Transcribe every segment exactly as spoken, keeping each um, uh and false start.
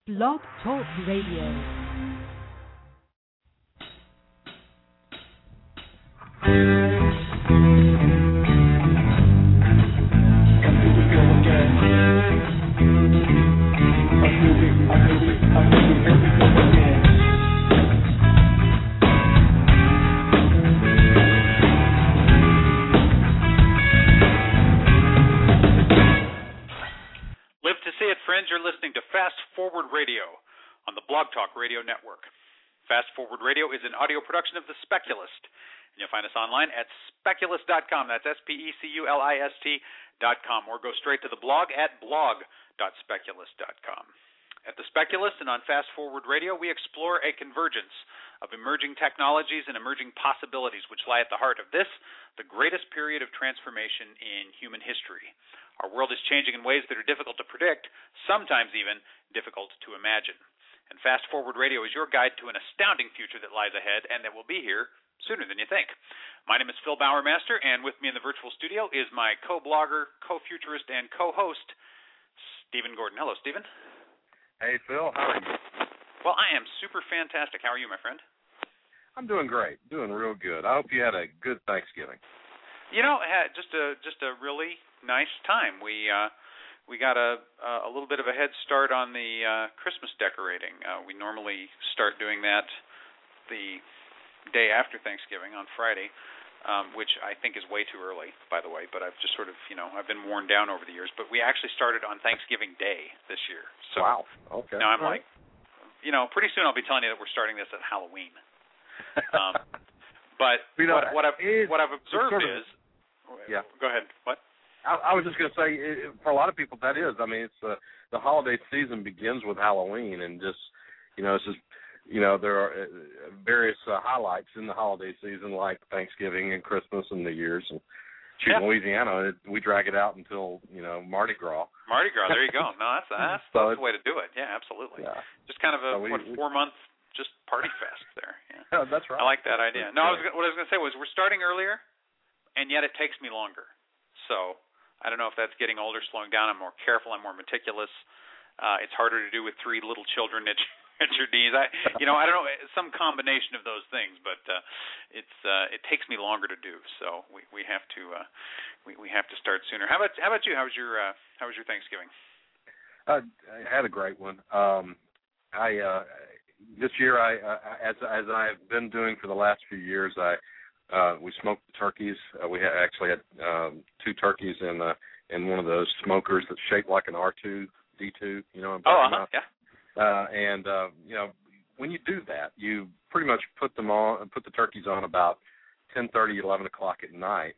Blog Talk Radio. Live to see it, friends. You're listening to Fast Forward Radio on the Blog Talk Radio Network. Fast Forward Radio is an audio production of The Speculist, and you'll find us online at speculist dot com. That's S P E C U L I S T dot com, or go straight to the blog at blog dot speculist dot com. At The Speculist and on Fast Forward Radio, we explore a convergence of emerging technologies and emerging possibilities which lie at the heart of this, the greatest period of transformation in human history. Our world is changing in ways that are difficult to predict, sometimes even difficult to imagine. And Fast Forward Radio is your guide to an astounding future that lies ahead and that will be here sooner than you think. My name is Phil Bowermaster, and with me in the virtual studio is my co-blogger, co-futurist, and co-host, Stephen Gordon. Hello, Stephen. Hey, Phil. How are you? Well, I am super fantastic. How are you, my friend? I'm doing great. Doing real good. I hope you had a good Thanksgiving. You know, just a just a really nice time. We uh, we got a a little bit of a head start on the uh, Christmas decorating. Uh, we normally start doing that the day after Thanksgiving on Friday, um, which I think is way too early, by the way. But I've just sort of, you know, I've been worn down over the years. But we actually started on Thanksgiving Day this year. So wow. Okay. Now I'm All like, right. you know, pretty soon I'll be telling you that we're starting this at Halloween. Um, but you know, what, what I've is, what I've observed sort of, is. Yeah. Go ahead. What? I, I was just going to say, it, for a lot of people, that is. I mean, it's uh, the holiday season begins with Halloween, and just, you know, it's just, you know, there are uh, various uh, highlights in the holiday season, like Thanksgiving and Christmas and New Year's. And shoot, yeah. in Louisiana, it, we drag it out until, you know, Mardi Gras. Mardi Gras. There you go. No, that's that's, so that's the way to do it. Yeah, absolutely. Yeah. Just kind of a so we, what four month just party fest there. Yeah. yeah, that's right. I like that idea. No, I was what I was going to say was we're starting earlier, and yet it takes me longer. So I don't know if that's getting older, slowing down. I'm more careful. I'm more meticulous. Uh, it's harder to do with three little children at, at your knees. I, you know, I don't know, some combination of those things, but uh, it's uh, it takes me longer to do. So we, we have to uh, we we have to start sooner. How about how about you? How was your uh, how was your Thanksgiving? Uh, I had a great one. Um, I uh, this year, I uh, as as I've been doing for the last few years, I. Uh, we smoked the turkeys. Uh, we had, actually had um, two turkeys in uh, in one of those smokers that's shaped like an R two D two. You know what I'm talking oh, uh-huh. about? Yeah. Uh, and uh, you know, when you do that, you pretty much put them on, put the turkeys on about ten thirty, eleven o'clock at night,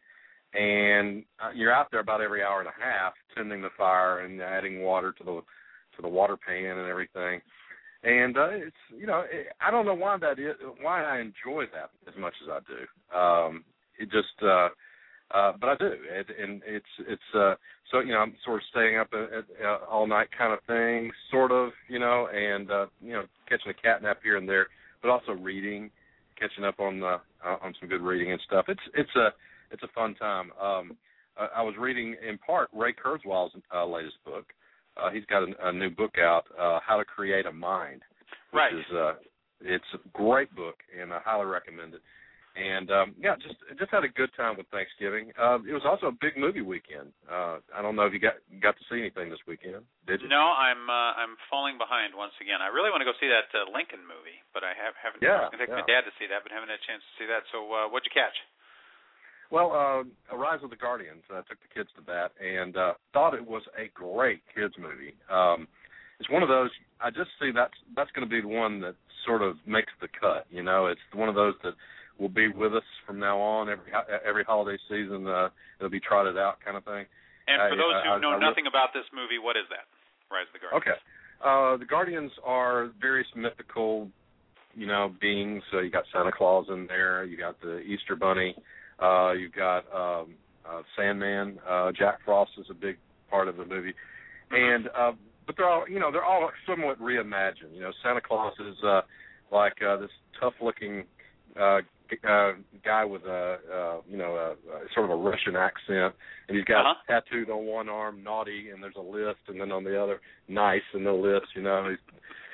and uh, you're out there about every hour and a half tending the fire and adding water to the to the water pan and everything. And uh, it's, you know, it, I don't know why that is, why I enjoy that as much as I do. Um, it just, uh, uh, but I do, it, and it's it's uh, so you know I'm sort of staying up at, at, uh, all night kind of thing, sort of, you know, and uh, you know catching a cat nap here and there, but also reading, catching up on uh, on some good reading and stuff. It's it's a it's a fun time. Um, I, I was reading in part Ray Kurzweil's uh, latest book. Uh, he's got a, a new book out, uh, How to Create a Mind, which right. is uh, it's a great book, and I highly recommend it. And um, yeah, just just had a good time with Thanksgiving. Uh, it was also a big movie weekend. Uh, I don't know if you got got to see anything this weekend, did you? No, I'm uh, I'm falling behind once again. I really want to go see that uh, Lincoln movie, but I have haven't. Yeah, I was going to take yeah. my dad to see that, but haven't had a chance to see that. So uh, what'd you catch? Well, uh, Rise of the Guardians. I took the kids to that and uh, thought it was a great kids movie. Um, it's one of those. I just see that's that's going to be the one that sort of makes the cut. You know, it's one of those that will be with us from now on. Every every holiday season, uh, it'll be trotted out, kind of thing. And for I, those who I, know I, I nothing about this movie, what is that? Rise of the Guardians. Okay, uh, the Guardians are various mythical, you know, beings. So you got Santa Claus in there. You got the Easter Bunny. Uh, you've got um, uh, Sandman. Uh, Jack Frost is a big part of the movie, and uh, but they're all, you know, they're all somewhat reimagined. You know, Santa Claus is uh, like uh, this tough-looking uh, uh, guy with a, uh, you know, a, a sort of a Russian accent, and he's got uh-huh. tattooed on one arm naughty, and there's a list, and then on the other nice, and no list. You know, he's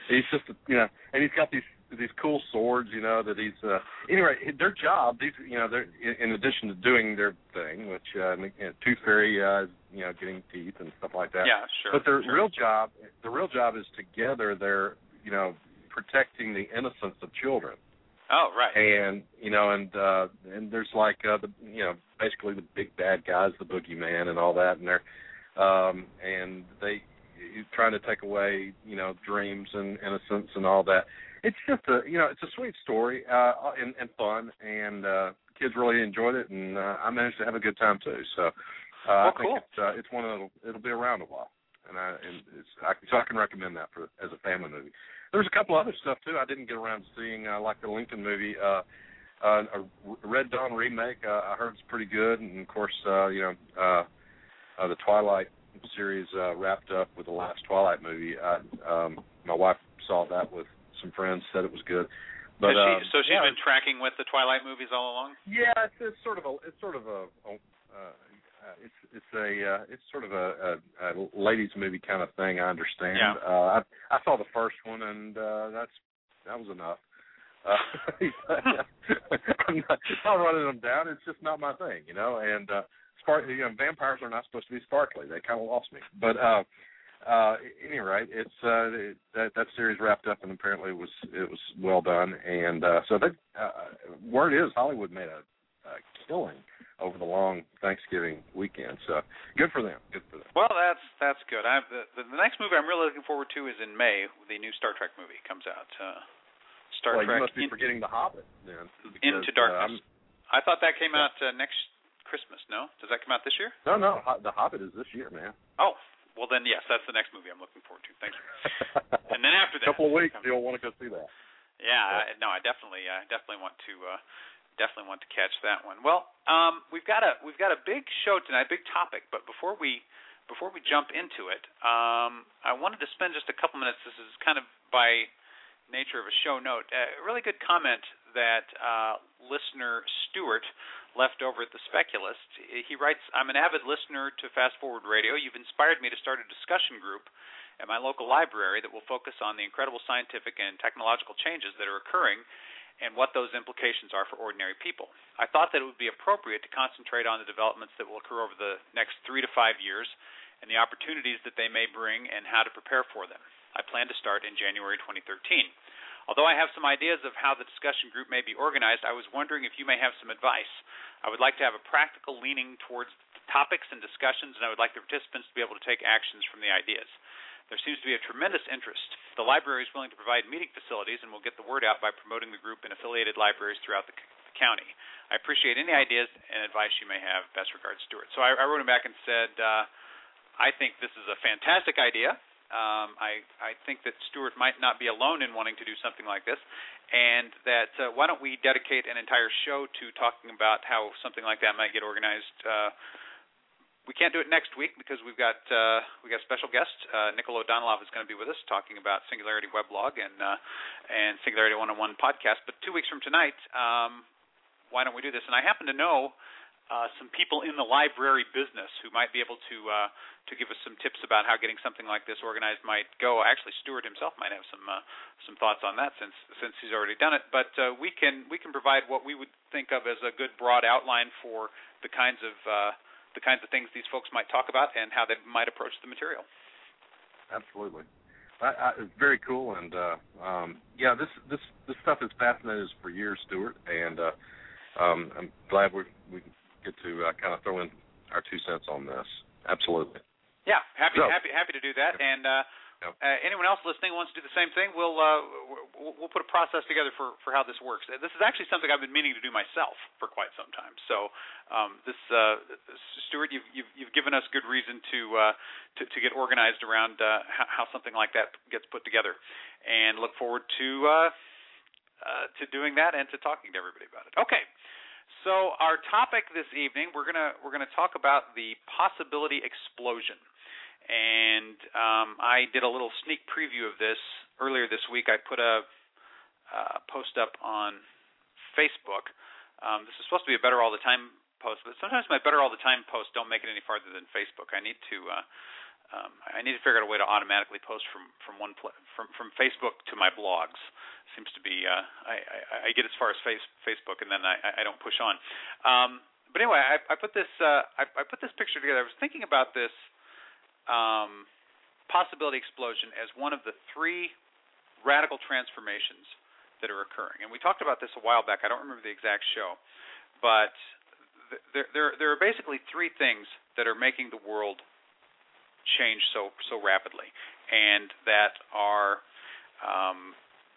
He's just, you know, and he's got these these cool swords, you know, that he's. Uh, anyway, their job, these, you know, they're in addition to doing their thing, which uh, you know, Tooth Fairy, uh, you know, getting teeth and stuff like that. Yeah, sure. But their sure. real job, the real job is together. They're, you know, protecting the innocence of children. Oh, right. And you know, and uh, and there's like uh, the, you know, basically the big bad guys, the boogeyman, and all that, and they're, um, and they. trying to take away, you know, dreams and innocence and all that. It's just a, you know, it's a sweet story uh, and, and fun, and uh, kids really enjoyed it, and uh, I managed to have a good time too. So uh, well, I think cool. it's, uh, it's one of the, it'll be around a while, and I and it's I, so I can recommend that for as a family movie. There's a couple other stuff too I didn't get around to seeing, uh, like the Lincoln movie, uh, uh, a Red Dawn remake. Uh, I heard it's pretty good, and of course, uh, you know, uh, uh, the Twilight series uh, wrapped up with the last Twilight movie. I, um, my wife saw that with some friends, said it was good. But she, uh, so she's yeah, been tracking with the Twilight movies all along. Yeah, it's, it's sort of a it's sort of a uh, it's it's a uh, it's sort of a, a, a ladies movie kind of thing. I understand. Yeah. Uh, I I saw the first one, and uh, that's that was enough. Uh, I'm not, not running them down. It's just not my thing, you know. And uh, spark, you know, vampires are not supposed to be sparkly. They kind of lost me. But uh, uh, at any rate, it's uh, it, that that series wrapped up, and apparently it was it was well done. And uh, so the uh, word is Hollywood made a, a killing over the long Thanksgiving weekend. So good for them. Good for them. Well, that's that's good. I, the, the next movie I'm really looking forward to is in May. The new Star Trek movie comes out. Uh, Star well, Trek you must be in, forgetting The Hobbit then. Because, Into Darkness. Uh, I thought that came yeah. out uh, next Christmas. No, does that come out this year? No, no. The Hobbit is this year, man. Oh, well then, yes, that's the next movie I'm looking forward to. Thank you. And then after that, a couple of weeks, you'll want to go see that. Yeah, yeah. I, no, I definitely, I definitely want to, uh, definitely want to catch that one. Well, um, we've got a, we've got a big show tonight, big topic. But before we, before we jump into it, um, I wanted to spend just a couple minutes. This is kind of by nature of a show note. A really good comment that uh, listener Stuart left over at The Speculist. He writes, I'm an avid listener to Fast Forward Radio. You've inspired me to start a discussion group at my local library that will focus on the incredible scientific and technological changes that are occurring and what those implications are for ordinary people. I thought that it would be appropriate to concentrate on the developments that will occur over the next three to five years and the opportunities that they may bring and how to prepare for them. I plan to start in January twenty thirteen. Although I have some ideas of how the discussion group may be organized, I was wondering if you may have some advice. I would like to have a practical leaning towards the topics and discussions, and I would like the participants to be able to take actions from the ideas. There seems to be a tremendous interest. The library is willing to provide meeting facilities and will get the word out by promoting the group in affiliated libraries throughout the, the county. I appreciate any ideas and advice you may have. Best regards, Stuart. So I, I wrote him back and said, uh, I think this is a fantastic idea. Um, I, I think that Stuart might not be alone in wanting to do something like this, and that uh, why don't we dedicate an entire show to talking about how something like that might get organized. Uh, we can't do it next week because we've got uh, we got a special guest. Uh, Nicola Donalov is going to be with us talking about Singularity Weblog and uh, and Singularity one oh one podcast. But two weeks from tonight, um, why don't we do this? And I happen to know Uh, some people in the library business who might be able to uh, to give us some tips about how getting something like this organized might go. Actually, Stuart himself might have some uh, some thoughts on that since since he's already done it. But uh, we can we can provide what we would think of as a good broad outline for the kinds of uh, the kinds of things these folks might talk about and how they might approach the material. Absolutely. I, I, it's very cool, and uh, um, yeah, this this this stuff has fascinated us for years, Stuart, and uh, um, I'm glad we we get to uh, kind of throw in our two cents on this. Absolutely. Yeah, happy so, happy happy to do that. Yep. And uh, yep. uh, anyone else listening wants to do the same thing, we'll uh, we'll, we'll put a process together for, for how this works. This is actually something I've been meaning to do myself for quite some time. So um, this, uh, Stuart, you've, you've you've given us good reason to uh, to, to get organized around uh, how, how something like that gets put together, and look forward to uh, uh, to doing that and to talking to everybody about it. Okay. So our topic this evening, we're gonna we're gonna talk about the possibility explosion, and um, I did a little sneak preview of this earlier this week. I put a uh, post up on Facebook. Um, this is supposed to be a Better All the Time post, but sometimes my Better All the Time posts don't make it any farther than Facebook. I need to uh, um, I need to figure out a way to automatically post from from one pl- from from Facebook to my blogs. Seems to be uh, I, I, I get as far as face, Facebook and then I, I don't push on. Um, but anyway, I, I put this uh, I, I put this picture together. I was thinking about this um, possibility explosion as one of the three radical transformations that are occurring. And we talked about this a while back. I don't remember the exact show, but there there there are basically three things that are making the world change so so rapidly, and that are um,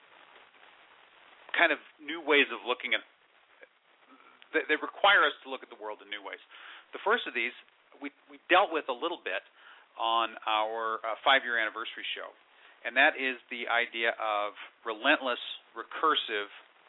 kind of new ways of looking at. They, they require us to look at the world in new ways. The first of these we we dealt with a little bit on our uh, five-year anniversary show, and that is the idea of relentless, recursive,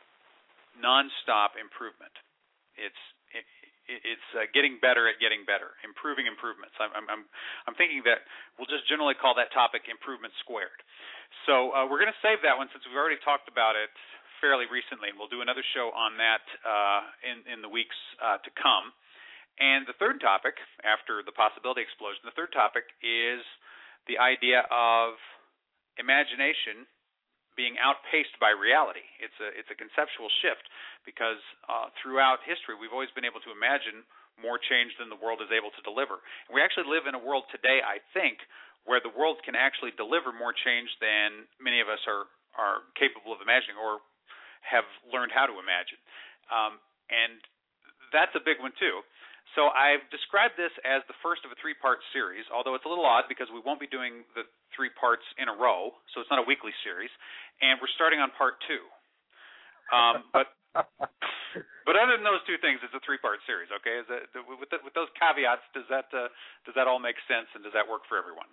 nonstop improvement. It's it, It's uh, getting better at getting better, improving improvements. I'm, I'm, I'm thinking that we'll just generally call that topic improvement squared. So uh, we're going to save that one since we've already talked about it fairly recently, and we'll do another show on that uh, in, in the weeks uh, to come. And the third topic, after the possibility explosion, the third topic is the idea of imagination being outpaced by reality. It's a it's a conceptual shift because uh, throughout history we've always been able to imagine more change than the world is able to deliver. And we actually live in a world today, I think, where the world can actually deliver more change than many of us are, are capable of imagining or have learned how to imagine. Um, and that's a big one too. So I've described this as the first of a three-part series, although it's a little odd because we won't be doing the three parts in a row, so it's not a weekly series, and we're starting on part two. Um, but but other than those two things, it's a three-part series. Okay, is that, with the, with those caveats, does that uh, does that all make sense, and does that work for everyone?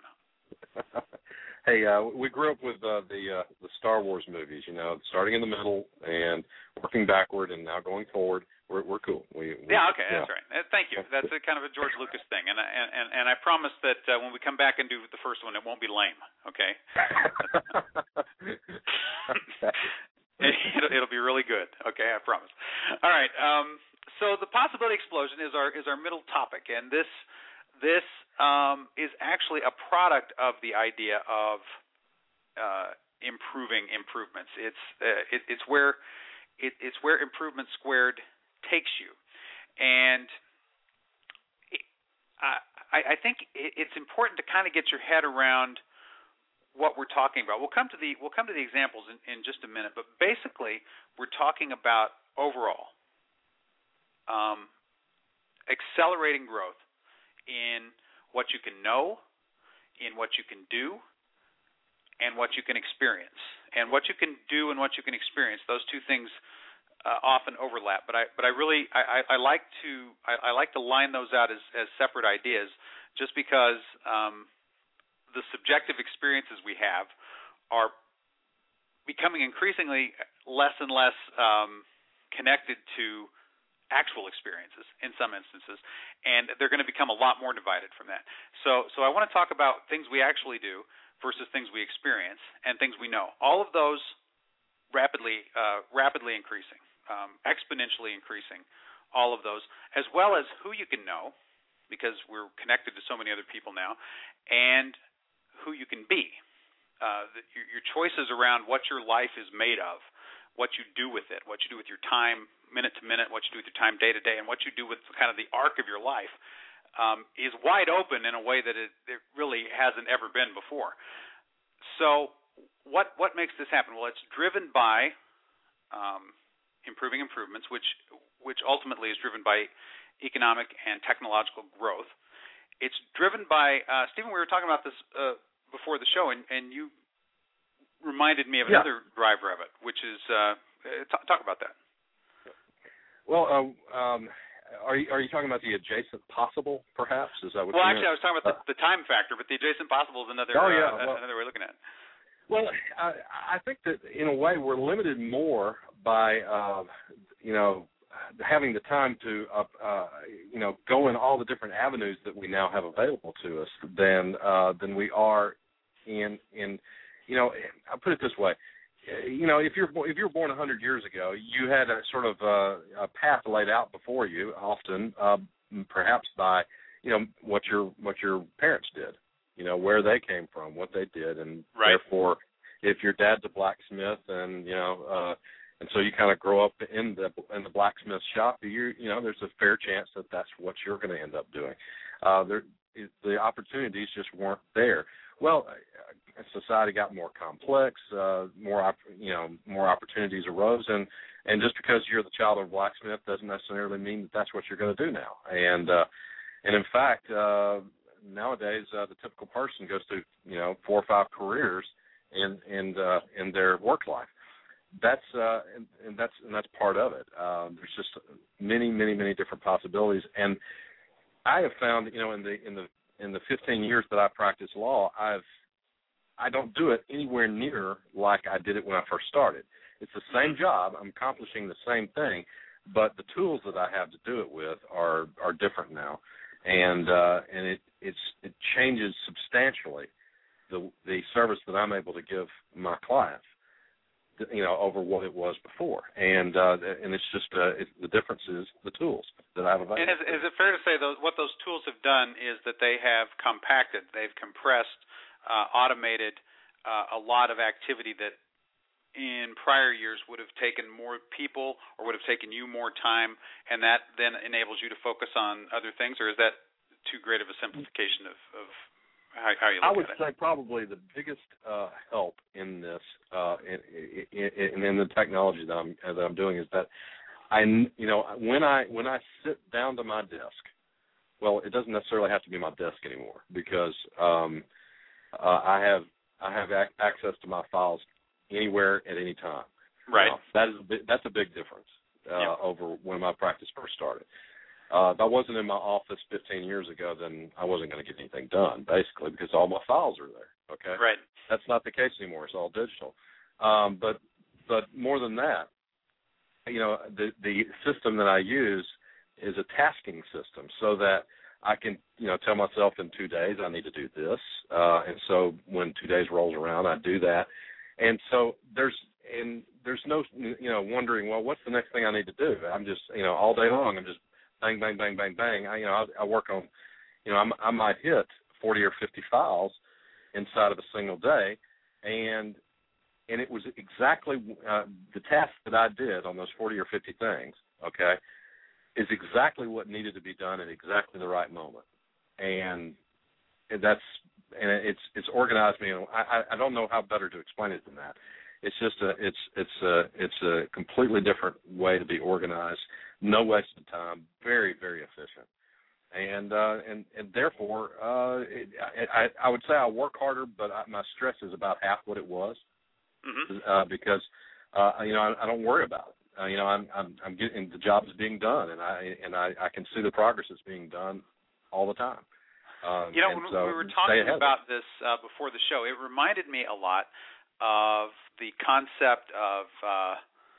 Hey, uh, we grew up with uh, the uh, the Star Wars movies. You know, starting in the middle and working backward, and now going forward. We're we're cool. We, we yeah, okay, yeah. That's right. Uh, thank you. That's a kind of a George Lucas thing, and and and, and I promise that uh, when we come back and do the first one, it won't be lame. Okay. it'll, it'll be really good. Okay, I promise. All right. Um, so the possibility explosion is our is our middle topic, and this this um, is actually a product of the idea of uh, improving improvements. It's uh, it, it's where it, it's where improvement squared takes you, and it, I, I think it's important to kind of get your head around what we're talking about. We'll come to the we'll come to the examples in, in just a minute, but basically we're talking about overall um, accelerating growth in what you can know, in what you can do, and what you can experience. And what you can do and what you can experience, those two things Uh, often overlap, but I but I really I, I, I like to I, I like to line those out as, as separate ideas, just because um, the subjective experiences we have are becoming increasingly less and less um, connected to actual experiences in some instances, and they're going to become a lot more divided from that. So so I want to talk about things we actually do versus things we experience and things we know. All of those rapidly uh, rapidly increasing. Um, exponentially increasing, all of those, as well as who you can know, because we're connected to so many other people now, and who you can be. Uh, the, your, your choices around what your life is made of, what you do with it, what you do with your time minute to minute, what you do with your time day to day, and what you do with kind of the arc of your life um, is wide open in a way that it, it really hasn't ever been before. So what what makes this happen? Well, it's driven by um, improving improvements, which which ultimately is driven by economic and technological growth. It's driven by, uh, Stephen, we were talking about this uh, before the show, and, and you reminded me of yeah. another driver of it, which is, uh, t- talk about that. Well, uh, um, are you are you talking about the adjacent possible, perhaps? Is that what well, you actually, meant? I was talking about the, the time factor, but the adjacent possible is another, oh, yeah. uh, well, another way of looking at it. Well, I, I think that in a way we're limited more by, uh, you know, having the time to, uh, uh, you know, go in all the different avenues that we now have available to us than uh, than we are in in, you know, I'll put it this way. You know, if you're if you were born a hundred years ago, you had a sort of uh, a path laid out before you, often uh, perhaps by, you know, what your what your parents did. you know, where they came from, what they did, and right. therefore, if your dad's a blacksmith, and you know, uh, and so you kind of grow up in the in the blacksmith shop, you you know, there's a fair chance that that's what you're going to end up doing. Uh, there, the opportunities just weren't there. Well, society got more complex, uh, more you know, more opportunities arose, and and just because you're the child of a blacksmith doesn't necessarily mean that that's what you're going to do now. And uh, and in fact, uh, nowadays uh, the typical person goes through you know four or five careers in in uh, in their work life. That's uh, and, and that's and that's part of it. Uh, there's just many, many, many different possibilities, and I have found, you know, in the in the in the fifteen years that I practice law, I've I don't do it anywhere near like I did it when I first started. It's the same job. I'm accomplishing the same thing, but the tools that I have to do it with are are different now, and uh, and it it's it changes substantially the the service that I'm able to give my clients, you know, over what it was before, and uh, and it's just uh, it, the difference is the tools that I have available. And is, is it fair to say those what those tools have done is that they have compacted, they've compressed, uh, automated uh, a lot of activity that in prior years would have taken more people or would have taken you more time, and that then enables you to focus on other things, or is that too great of a simplification of, of how, how you look I would at it? say probably the biggest uh, help in this, uh, in, in, in the technology that I'm that I'm doing is that I, you know, when I when I sit down to my desk, well, it doesn't necessarily have to be my desk anymore because um, uh, I have I have ac- access to my files anywhere at any time. Right. Now, that is a big, that's a big difference uh, yeah. over when my practice first started. Uh, if I wasn't in my office fifteen years ago, then I wasn't going to get anything done, basically, because all my files are there. Okay. Right. That's not the case anymore. It's all digital. Um, but but more than that, you know, the the system that I use is a tasking system, so that I can, you know, tell myself in two days I need to do this, uh, and so when two days rolls around, I do that. And so there's and there's no you know wondering, well, what's the next thing I need to do? I'm just you know all day long I'm just bang bang bang bang bang. I, you know I, I work on you know I'm, I might hit forty or fifty files inside of a single day, and and it was exactly uh, the task that I did on those forty or fifty things. Okay, is exactly what needed to be done at exactly the right moment, and, and that's. And it's it's organized me. I I don't know how better to explain it than that. It's just a it's it's a it's a completely different way to be organized. No wasted time. Very very efficient. And uh, and and therefore, uh, it, I I would say I work harder, but I, my stress is about half what it was, mm-hmm. uh, because uh, you know I, I don't worry about it. Uh, you know I'm I'm I'm getting the job is being done, and I and I, I can see the progress that's being done all the time. Um, you know, when so we were talking about this uh, before the show, it reminded me a lot of the concept of uh,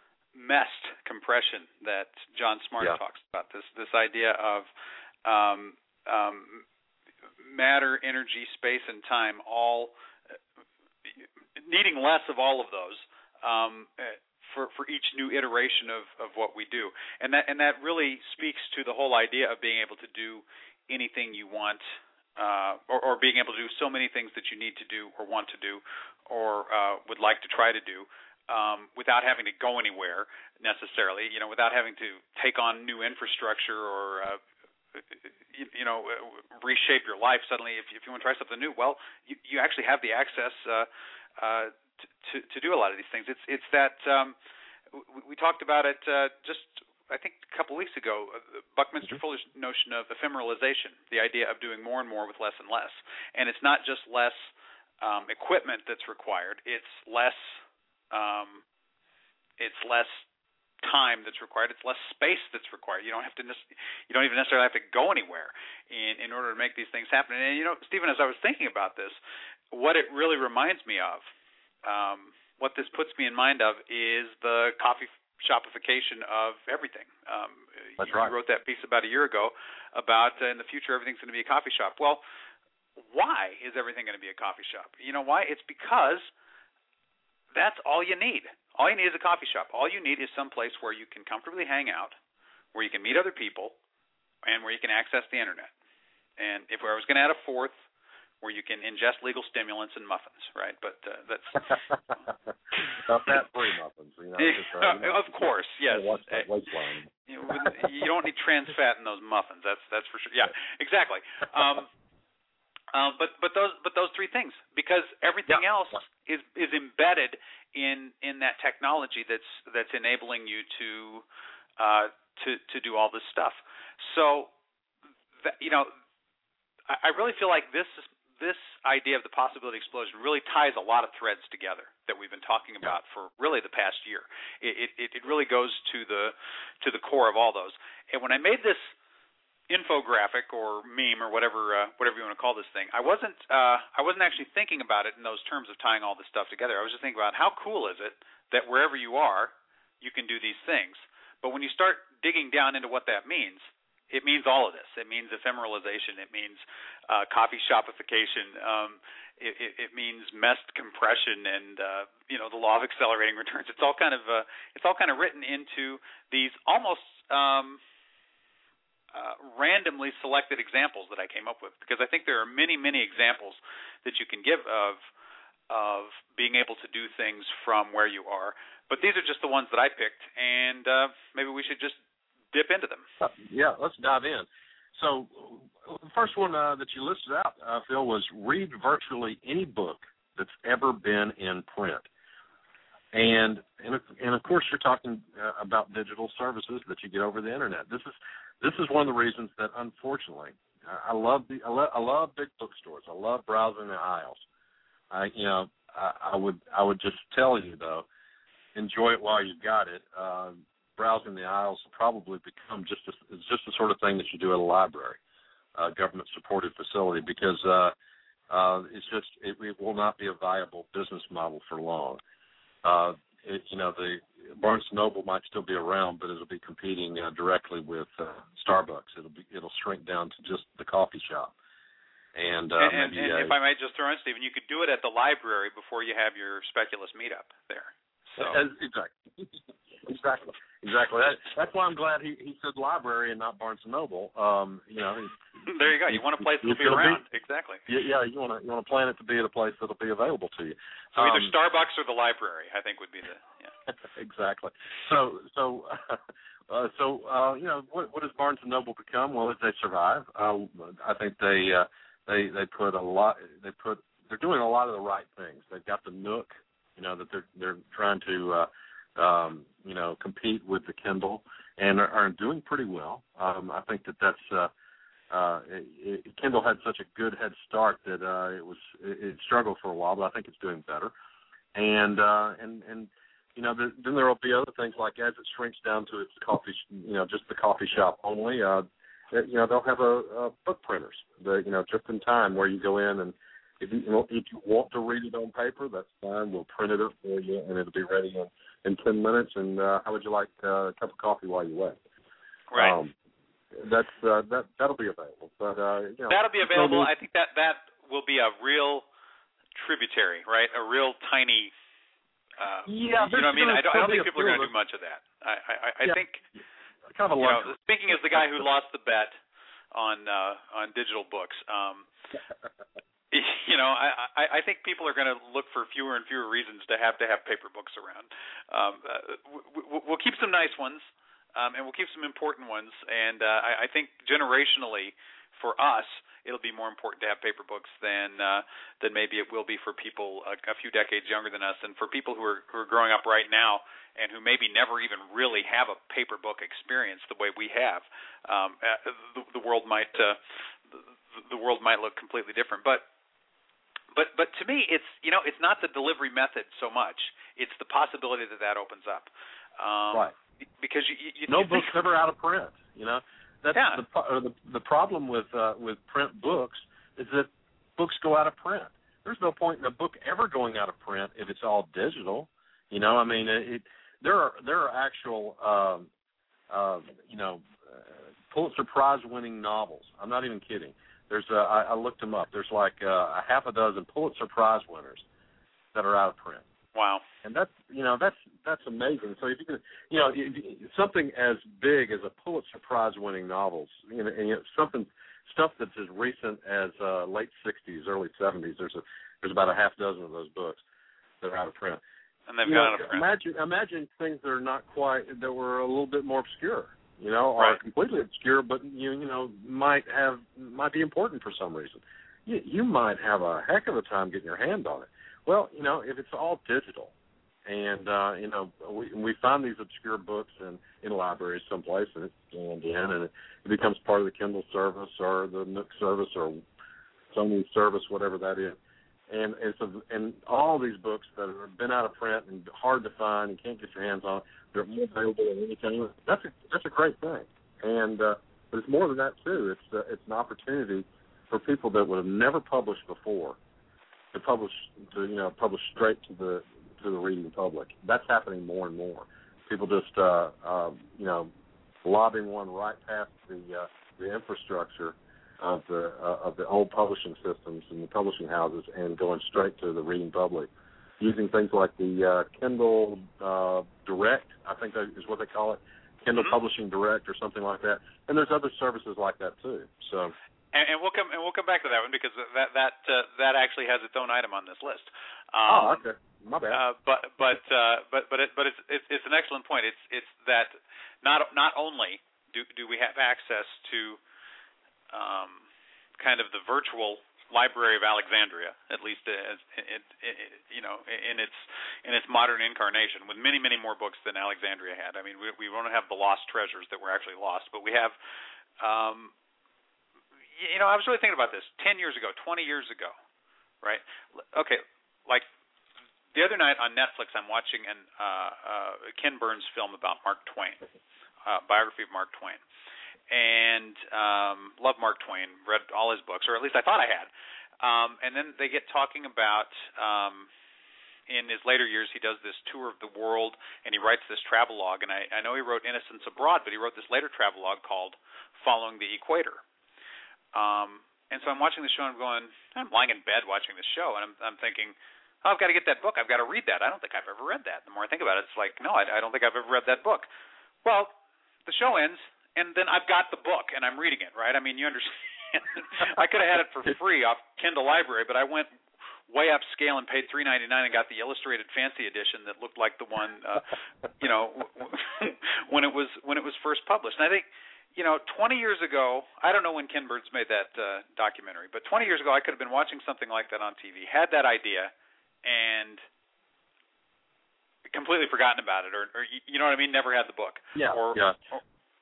MEST compression that John Smart yeah. talks about. This this idea of um, um, matter, energy, space, and time, all uh, needing less of all of those um, for for each new iteration of, of what we do, and that and that really speaks to the whole idea of being able to do anything you want. Uh, or, or being able to do so many things that you need to do or want to do or uh, would like to try to do um, without having to go anywhere necessarily, you know, without having to take on new infrastructure or, uh, you, you know, reshape your life suddenly. If you, if you want to try something new, well, you, you actually have the access uh, uh, to, to, to do a lot of these things. It's, it's that um, we, we talked about it uh, just I think a couple weeks ago, uh, Buckminster mm-hmm. Fuller's notion of ephemeralization, the idea of doing more and more with less and less. And it's not just less um, equipment that's required; it's less, um, it's less time that's required. It's less space that's required. You don't have to, you don't even necessarily have to go anywhere in in order to make these things happen. And you know, Stephen, as I was thinking about this, what it really reminds me of, um, what this puts me in mind of, is the coffee shopification of everything. Um, That's you right. wrote that piece about a year ago about uh, in the future everything's going to be a coffee shop. Well, why is everything going to be a coffee shop? You know why? It's because that's all you need. All you need is a coffee shop. All you need is some place where you can comfortably hang out, where you can meet other people, and where you can access the internet. And if I was going to add a fourth, where you can ingest legal stimulants and muffins, right? But uh, that's not fat-free muffins, you know. Just, uh, you know of course, yes. Waistline. Waistline. You, know, you don't need trans fat in those muffins. That's that's for sure. Yeah, exactly. Um, um, but but those but those three things, because everything yeah. else is is embedded in in that technology that's that's enabling you to uh, to to do all this stuff. So, that, you know, I, I really feel like this this idea of the possibility explosion really ties a lot of threads together that we've been talking about for really the past year. It it, it really goes to the to the core of all those. And when I made this infographic or meme or whatever uh, whatever you want to call this thing, I wasn't uh, I wasn't actually thinking about it in those terms of tying all this stuff together. I was just thinking about how cool is it that wherever you are, you can do these things. But when you start digging down into what that means, it means all of this. It means ephemeralization. It means uh, coffee shopification. Um, it, it, it means messed compression and uh, you know the law of accelerating returns. It's all kind of uh, it's all kind of written into these almost um, Uh, randomly selected examples that I came up with, because I think there are many, many examples that you can give of of being able to do things from where you are. But these are just the ones that I picked, and uh, maybe we should just dip into them. Yeah, let's dive in. So the first one uh, that you listed out, uh, Phil, was read virtually any book that's ever been in print. And, and and of course you're talking uh, about digital services that you get over the internet. This is this is one of the reasons that unfortunately I love the I love, I love big bookstores. I love browsing the aisles. I you know I, I would I would just tell you though, enjoy it while you've got it. Uh, browsing the aisles will probably become just a, it's just the sort of thing that you do at a library, a government supported facility, because uh, uh, it's just it, it will not be a viable business model for long. Uh, it, you know, the Barnes and Noble might still be around, but it'll be competing uh, directly with uh, Starbucks. It'll be it'll shrink down to just the coffee shop. And, uh, and, maybe, and uh, if I might just throw in, Stephen, you could do it at the library before you have your Speculous meetup there. So exactly, exactly, exactly. That, that's why I'm glad he, he said library and not Barnes and Noble. Um, you know, there you go. You want a place that'll be around. Be, exactly. Yeah, yeah. You want to you want to plan it to be at a place that'll be available to you. So either um, Starbucks or the library, I think, would be the yeah. Exactly. So so uh, so uh, you know, what, what does Barnes and Noble become? Well, as they survive, uh, I think they uh, they they put a lot. They put they're doing a lot of the right things. They've got the Nook. You know, that they're they're trying to uh, um, you know compete with the Kindle, and are, are doing pretty well. Um, I think that that's uh, uh, it, it, Kindle had such a good head start that uh, it was it, it struggled for a while, but I think it's doing better. And uh, and and you know, the, then there will be other things like as it shrinks down to its coffee, you know, just the coffee shop only. Uh, you know, they'll have a, a book printers, the you know, just in time where you go in and. If you, you know, if you want to read it on paper, that's fine. We'll print it up for you, and it'll be ready in, in ten minutes. And uh, how would you like uh, a cup of coffee while you wait? Right. Um, that's uh, that that'll be available. But uh, you know, that'll be available. I think that that will be a real tributary, right? A real tiny. Uh, yeah. You know what I mean? I don't, I don't think people are going to of, do much of that. I I, I yeah, think. Kind of a you know, speaking as the guy who lost the bet on uh, on digital books. Um, You know, I, I, I think people are going to look for fewer and fewer reasons to have to have paper books around. Um, uh, we'll keep some nice ones, um, and we'll keep some important ones. And uh, I, I think generationally, for us, it'll be more important to have paper books than uh, than maybe it will be for people a, a few decades younger than us. And for people who are who are growing up right now and who maybe never even really have a paper book experience the way we have, um, uh, the, the world might uh, the, the world might look completely different. But But but to me, it's you know it's not the delivery method so much. It's the possibility that that opens up. Um, right. Because you, you, no you book's think, ever out of print. You know that's yeah. the, uh, the the problem with uh, with print books is that books go out of print. There's no point in a book ever going out of print if it's all digital. You know, I mean, it, it, there are there are actual um, uh, you know uh, Pulitzer Prize winning novels. I'm not even kidding. There's a, I, I looked them up. There's like uh, a half a dozen Pulitzer Prize winners that are out of print. Wow. And that's, you know, that's that's amazing. So if you can, you know, something as big as a Pulitzer Prize winning novels, you know, and you know, something stuff that's as recent as uh, late sixties, early seventies. There's a there's about a half dozen of those books that are out of print. And they've you got know, out of print. Imagine imagine things that are not quite, that were a little bit more obscure, you know, right. or completely obscure, but you you know might have might be important for some reason. You, you might have a heck of a time getting your hand on it. Well, you know, if it's all digital, and uh, you know, we we find these obscure books in, in libraries someplace, and it's scanned in, and it, it becomes part of the Kindle service or the Nook service or Sony service, whatever that is. And it's a, and all these books that have been out of print and hard to find and can't get your hands on, they're more available at any time. That's a that's a great thing. And uh, but it's more than that too. It's uh, it's an opportunity for people that would have never published before to publish to you know publish straight to the to the reading public. That's happening more and more. People just uh, uh, you know lobbing one right past the uh, the infrastructure of the uh, of the old publishing systems and the publishing houses and going straight to the reading public, using things like the uh, Kindle uh, Direct, I think that is what they call it, Kindle mm-hmm. Publishing Direct or something like that. And there's other services like that too. So, and, and we'll come and we'll come back to that one because that that uh, that actually has its own item on this list. Um, oh, okay, my bad. Uh, but but uh, but but it, but it's, it's it's an excellent point. It's it's that not not only do do we have access to Um, kind of the virtual Library of Alexandria, at least as it, it, it, you know, in its in its modern incarnation, with many many more books than Alexandria had. I mean, we we don't have the lost treasures that were actually lost, but we have, um, you know, I was really thinking about this ten years ago, twenty years ago, right? Okay, like the other night on Netflix, I'm watching an uh, uh, Ken Burns film about Mark Twain, uh, biography of Mark Twain. And um, love Mark Twain, read all his books, or at least I thought I had. Um, and then they get talking about, um, in his later years, he does this tour of the world, and he writes this travelogue. And I, I know he wrote Innocents Abroad, but he wrote this later travelogue called Following the Equator. Um, and so I'm watching the show, and I'm going, I'm lying in bed watching this show, and I'm, I'm thinking, oh, I've got to get that book. I've got to read that. I don't think I've ever read that. The more I think about it, it's like, no, I, I don't think I've ever read that book. Well, the show ends, and then I've got the book, and I'm reading it, right? I mean, you understand. I could have had it for free off Kindle Library, but I went way upscale and paid three ninety-nine and got the illustrated fancy edition that looked like the one, uh, you know, when it was when it was first published. And I think, you know, twenty years ago, I don't know when Ken Burns made that uh, documentary, but twenty years ago, I could have been watching something like that on T V, had that idea, and completely forgotten about it, or, or you know what I mean, never had the book. Yeah, or, yeah. Or,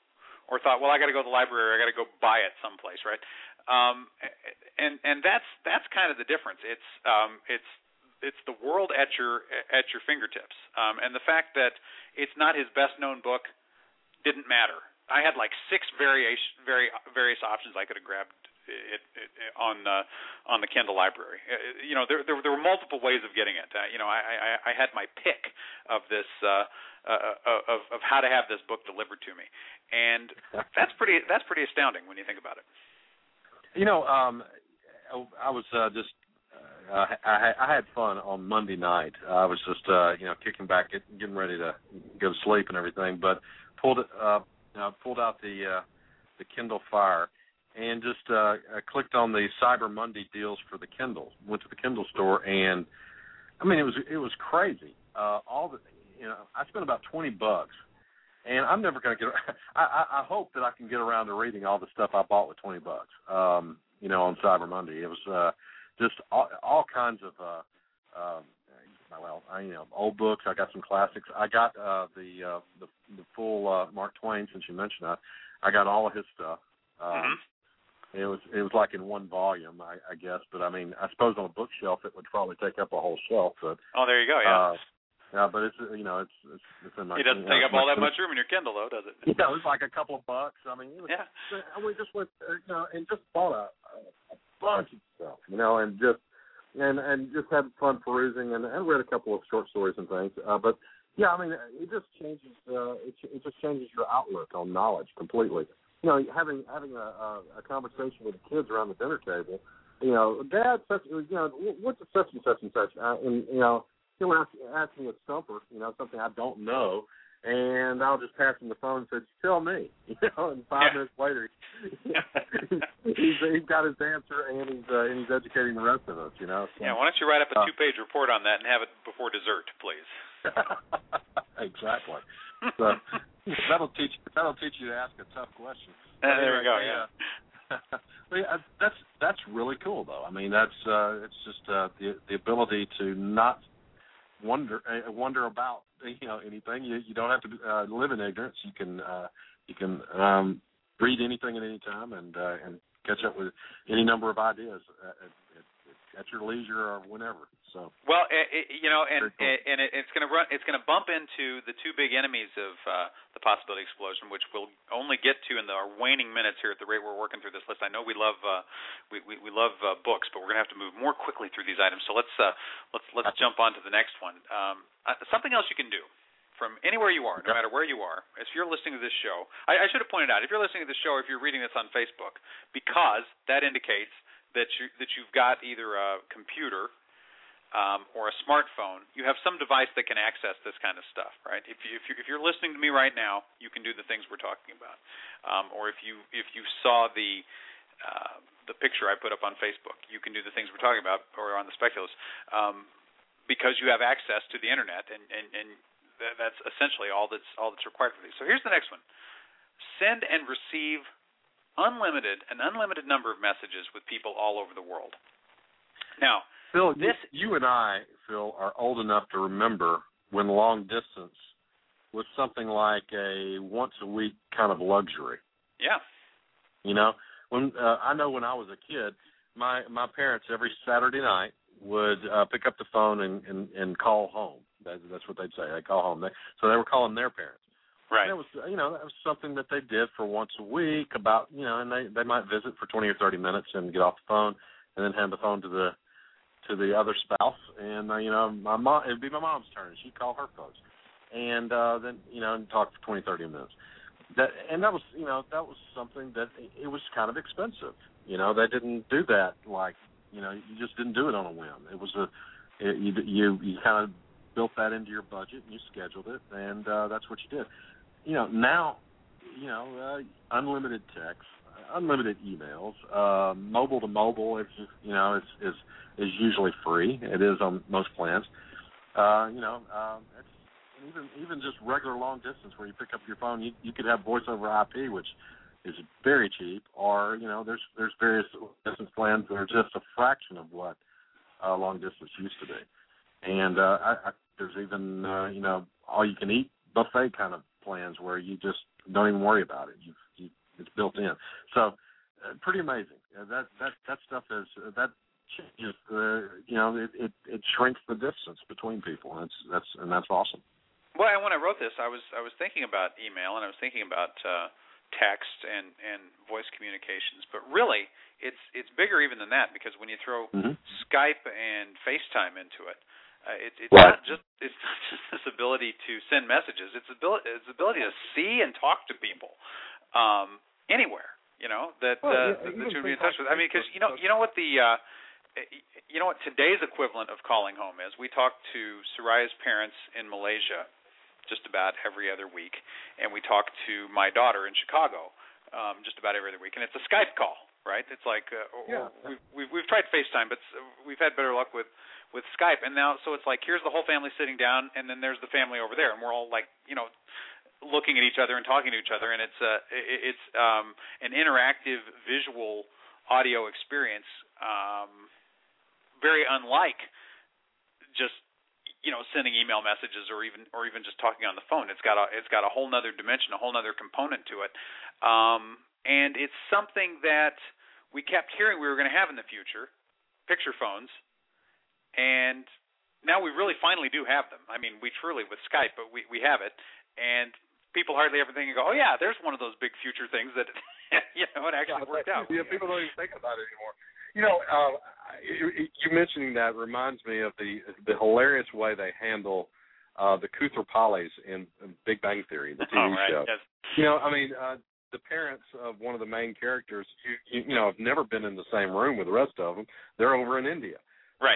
or thought, well, I got to go to the library, I got to go buy it someplace, right? Um, and and that's that's kind of the difference. It's um, it's it's the world at your at your fingertips, um, and the fact that it's not his best known book didn't matter. I had like six variation, very various options I could have grabbed it, it, it on uh, on the Kindle Library. Uh, you know, there, there there were multiple ways of getting it. Uh, you know, I, I I had my pick of this. Uh, Uh, of, of how to have this book delivered to me, and that's pretty that's pretty astounding when you think about it. You know, um, I was uh, just uh, I, I had fun on Monday night. I was just uh, you know kicking back, getting ready to go to sleep and everything, but pulled it uh, you know, pulled out the uh, the Kindle Fire and just uh, clicked on the Cyber Monday deals for the Kindle. Went to the Kindle store, and I mean it was it was crazy. Uh, all the You know, I spent about twenty bucks, and I'm never going to get. I, I, I hope that I can get around to reading all the stuff I bought with twenty bucks. Um, you know, on Cyber Monday, it was uh, just all, all kinds of. Uh, um, well, I, you know, old books. I got some classics. I got uh, the, uh, the the full uh, Mark Twain. Since you mentioned that, I got all of his stuff. Um, mm-hmm. It was it was like in one volume, I, I guess. But I mean, I suppose on a bookshelf it would probably take up a whole shelf. But oh, there you go. Yeah. Uh, Yeah, but it's you know it's it's, it's in my. It doesn't you know, take up all that much room in your Kindle, though, does it? Yeah, it was like a couple of bucks. I mean, it was, yeah. We just went, uh, you know, and just bought a, a bunch of stuff, you know, and just and and just had fun perusing, and, and read a couple of short stories and things. Uh, but yeah, I mean, it just changes. Uh, it, it just changes your outlook on knowledge completely. You know, having having a, a, a conversation with the kids around the dinner table. You know, Dad, such you know, what's a such and such and such, uh, and you know. he'll ask, ask me a stumper, you know, something I don't know, and I'll just pass him the phone and say, tell me, you know, and five yeah. minutes later, he's, he's got his answer, and he's, uh, and he's educating the rest of us, you know. So, yeah, why don't you write up a uh, two-page report on that and have it before dessert, please? Exactly. So that'll teach that'll teach you to ask a tough question. Uh, anyway, there we go. they, Yeah. Uh, but yeah, that's that's really cool, though. I mean, that's uh, it's just uh, the the ability to not wonder uh, wonder about you know anything. You you don't have to uh, live in ignorance. You can uh, you can um, read anything at any time and uh, and catch up with any number of ideas at, at, at your leisure or whenever. So well, it, it, you know, and cool. and it, it's going to run. It's going to bump into the two big enemies of uh, the possibility explosion, which we'll only get to in the, our waning minutes here at the rate we're working through this list. I know we love uh, we, we we love uh, books, but we're going to have to move more quickly through these items. So let's uh, let's let's jump on to the next one. Um, uh, something else you can do from anywhere you are, no matter where you are. If you're listening to this show, I, I should have pointed out, if you're listening to this show, if you're reading this on Facebook, because that indicates that you that you've got either a computer Um, or a smartphone, you have some device that can access this kind of stuff, right? If you if you if you're listening to me right now, you can do the things we're talking about. Um, or if you if you saw the uh, the picture I put up on Facebook, you can do the things we're talking about, or on the Speculist, um, because you have access to the internet, and and, and th- that's essentially all that's all that's required for these. So here's the next one: send and receive unlimited an unlimited number of messages with people all over the world. Now, Phil, this, you, you and I, Phil, are old enough to remember when long distance was something like a once-a-week kind of luxury. Yeah. You know, when uh, I know when I was a kid, my my parents every Saturday night would uh, pick up the phone and, and, and call home. That, that's what they'd say. They call home. They, so they were calling their parents. Right. And it was, you know, that was something that they did for once a week. About, you know, and they they might visit for twenty or thirty minutes and get off the phone, and then hand the phone to the to the other spouse, and uh, you know, my mom, it'd be my mom's turn. She'd call her folks, and uh, then you know, and talk for twenty, thirty minutes. That and that was, you know, that was something that it was kind of expensive. You know, they didn't do that like, you know, you just didn't do it on a whim. It was a, it, you you you kind of built that into your budget and you scheduled it, and uh, that's what you did. You know, now, you know, uh, unlimited text, unlimited emails, uh, mobile to mobile. It's just, you know, it's is is usually free. It is on most plans. Uh, you know, um, it's even even just regular long distance where you pick up your phone. You you could have voice over I P, which is very cheap, or you know, there's there's various distance plans that are just a fraction of what uh, long distance used to be. And uh, I, I, there's even uh, you know, all you can eat buffet kind of plans where you just don't even worry about it. You, you it's built in. So uh, pretty amazing. Uh, that that that stuff is uh, that changes. Uh, you know, it, it it shrinks the distance between people. And that's that's and that's awesome. Well, and when I wrote this, I was I was thinking about email and I was thinking about uh, text and, and voice communications. But really, it's it's bigger even than that, because when you throw mm-hmm. Skype and FaceTime into it, uh, it it's right. not just it's not just this ability to send messages. It's ability it's ability to see and talk to people um, anywhere. You know that well, uh, yeah, that you'll be in touch with. I mean, because you know you know what the uh, you know what today's equivalent of calling home is. We talked to Soraya's parents in Malaysia just about every other week, and we talk to my daughter in Chicago um, just about every other week, and it's a Skype call, right? It's like uh, yeah. we've, we've we've tried FaceTime, but we've had better luck with, with Skype, and now so it's like here's the whole family sitting down, and then there's the family over there, and we're all like you know looking at each other and talking to each other, and it's uh, it's um, an interactive visual audio experience, um, very unlike just you know, sending email messages or even or even just talking on the phone. It's got a it's got a whole nother dimension, a whole nother component to it, um, and it's something that we kept hearing we were going to have in the future, picture phones, and now we really finally do have them. I mean, we truly with Skype, but we we have it, and people hardly ever think and go, oh yeah, there's one of those big future things that you know it actually yeah, worked out. Yeah, people don't even think about it anymore. You know, uh, you mentioning that reminds me of the the hilarious way they handle uh, the Koothrappales in Big Bang Theory, the T V oh, right. show. Yes. You know, I mean, uh, the parents of one of the main characters, you, you, you know, have never been in the same room with the rest of them. They're over in India. Right. But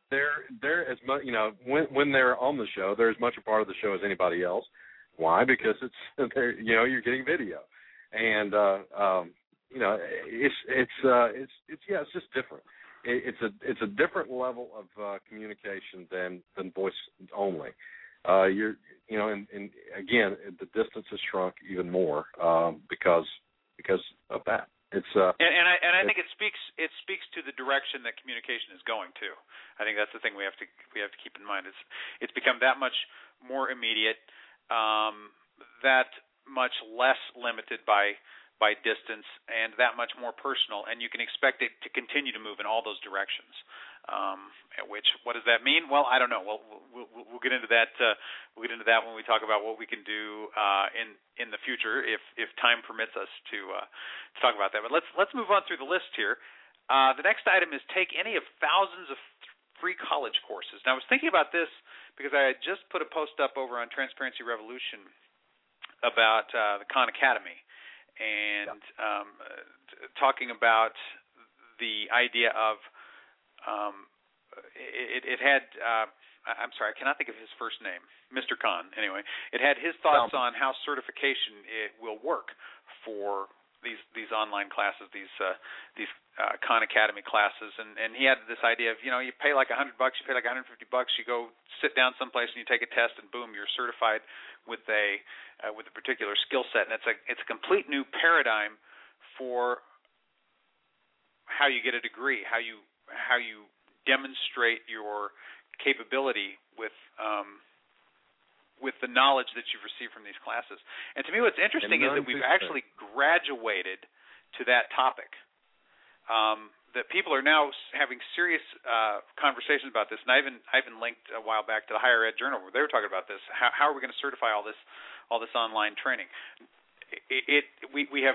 they're they're as much, you know, when when they're on the show, they're as much a part of the show as anybody else. Why? Because it's they're, you know, you're getting video, and uh, um, you know, it's it's uh, it's it's yeah, it's just different. It, it's a it's a different level of uh, communication than than voice only. Uh, you're you know, and, and again, the distance has shrunk even more um, because because of that. It's uh, and, and I and I think it speaks it speaks to the direction that communication is going to. I think that's the thing we have to we have to keep in mind. It's it's become that much more immediate, um, that much less limited by by distance, and that much more personal. And you can expect it to continue to move in all those directions. Um, which what does that mean? Well, I don't know. We'll we'll, we'll get into that. Uh, we'll get into that when we talk about what we can do uh, in in the future, if if time permits us to uh, to talk about that. But let's let's move on through the list here. Uh, the next item is take any of thousands of free college courses. Now, I was thinking about this because I had just put a post up over on Transparency Revolution about uh, the Khan Academy, and um, t- talking about the idea of Um, it, it had, uh, I'm sorry, I cannot think of his first name, Mister Khan, anyway. It had his thoughts on how certification it will work for these these online classes, these uh, these uh, Khan Academy classes. And, and he had this idea of, you know, you pay like one hundred bucks, you pay like one hundred fifty bucks, you go sit down someplace and you take a test, and boom, you're certified with a uh, with a particular skill set. And it's a it's a complete new paradigm for how you get a degree, how you how you demonstrate your capability with um, with the knowledge that you've received from these classes. And to me, what's interesting is that we've actually graduated to that topic. Um, that people are now having serious uh, conversations about this. And I even I even linked a while back to the Higher Ed Journal where they were talking about this. How, how are we going to certify all this all this online training? It, it we we have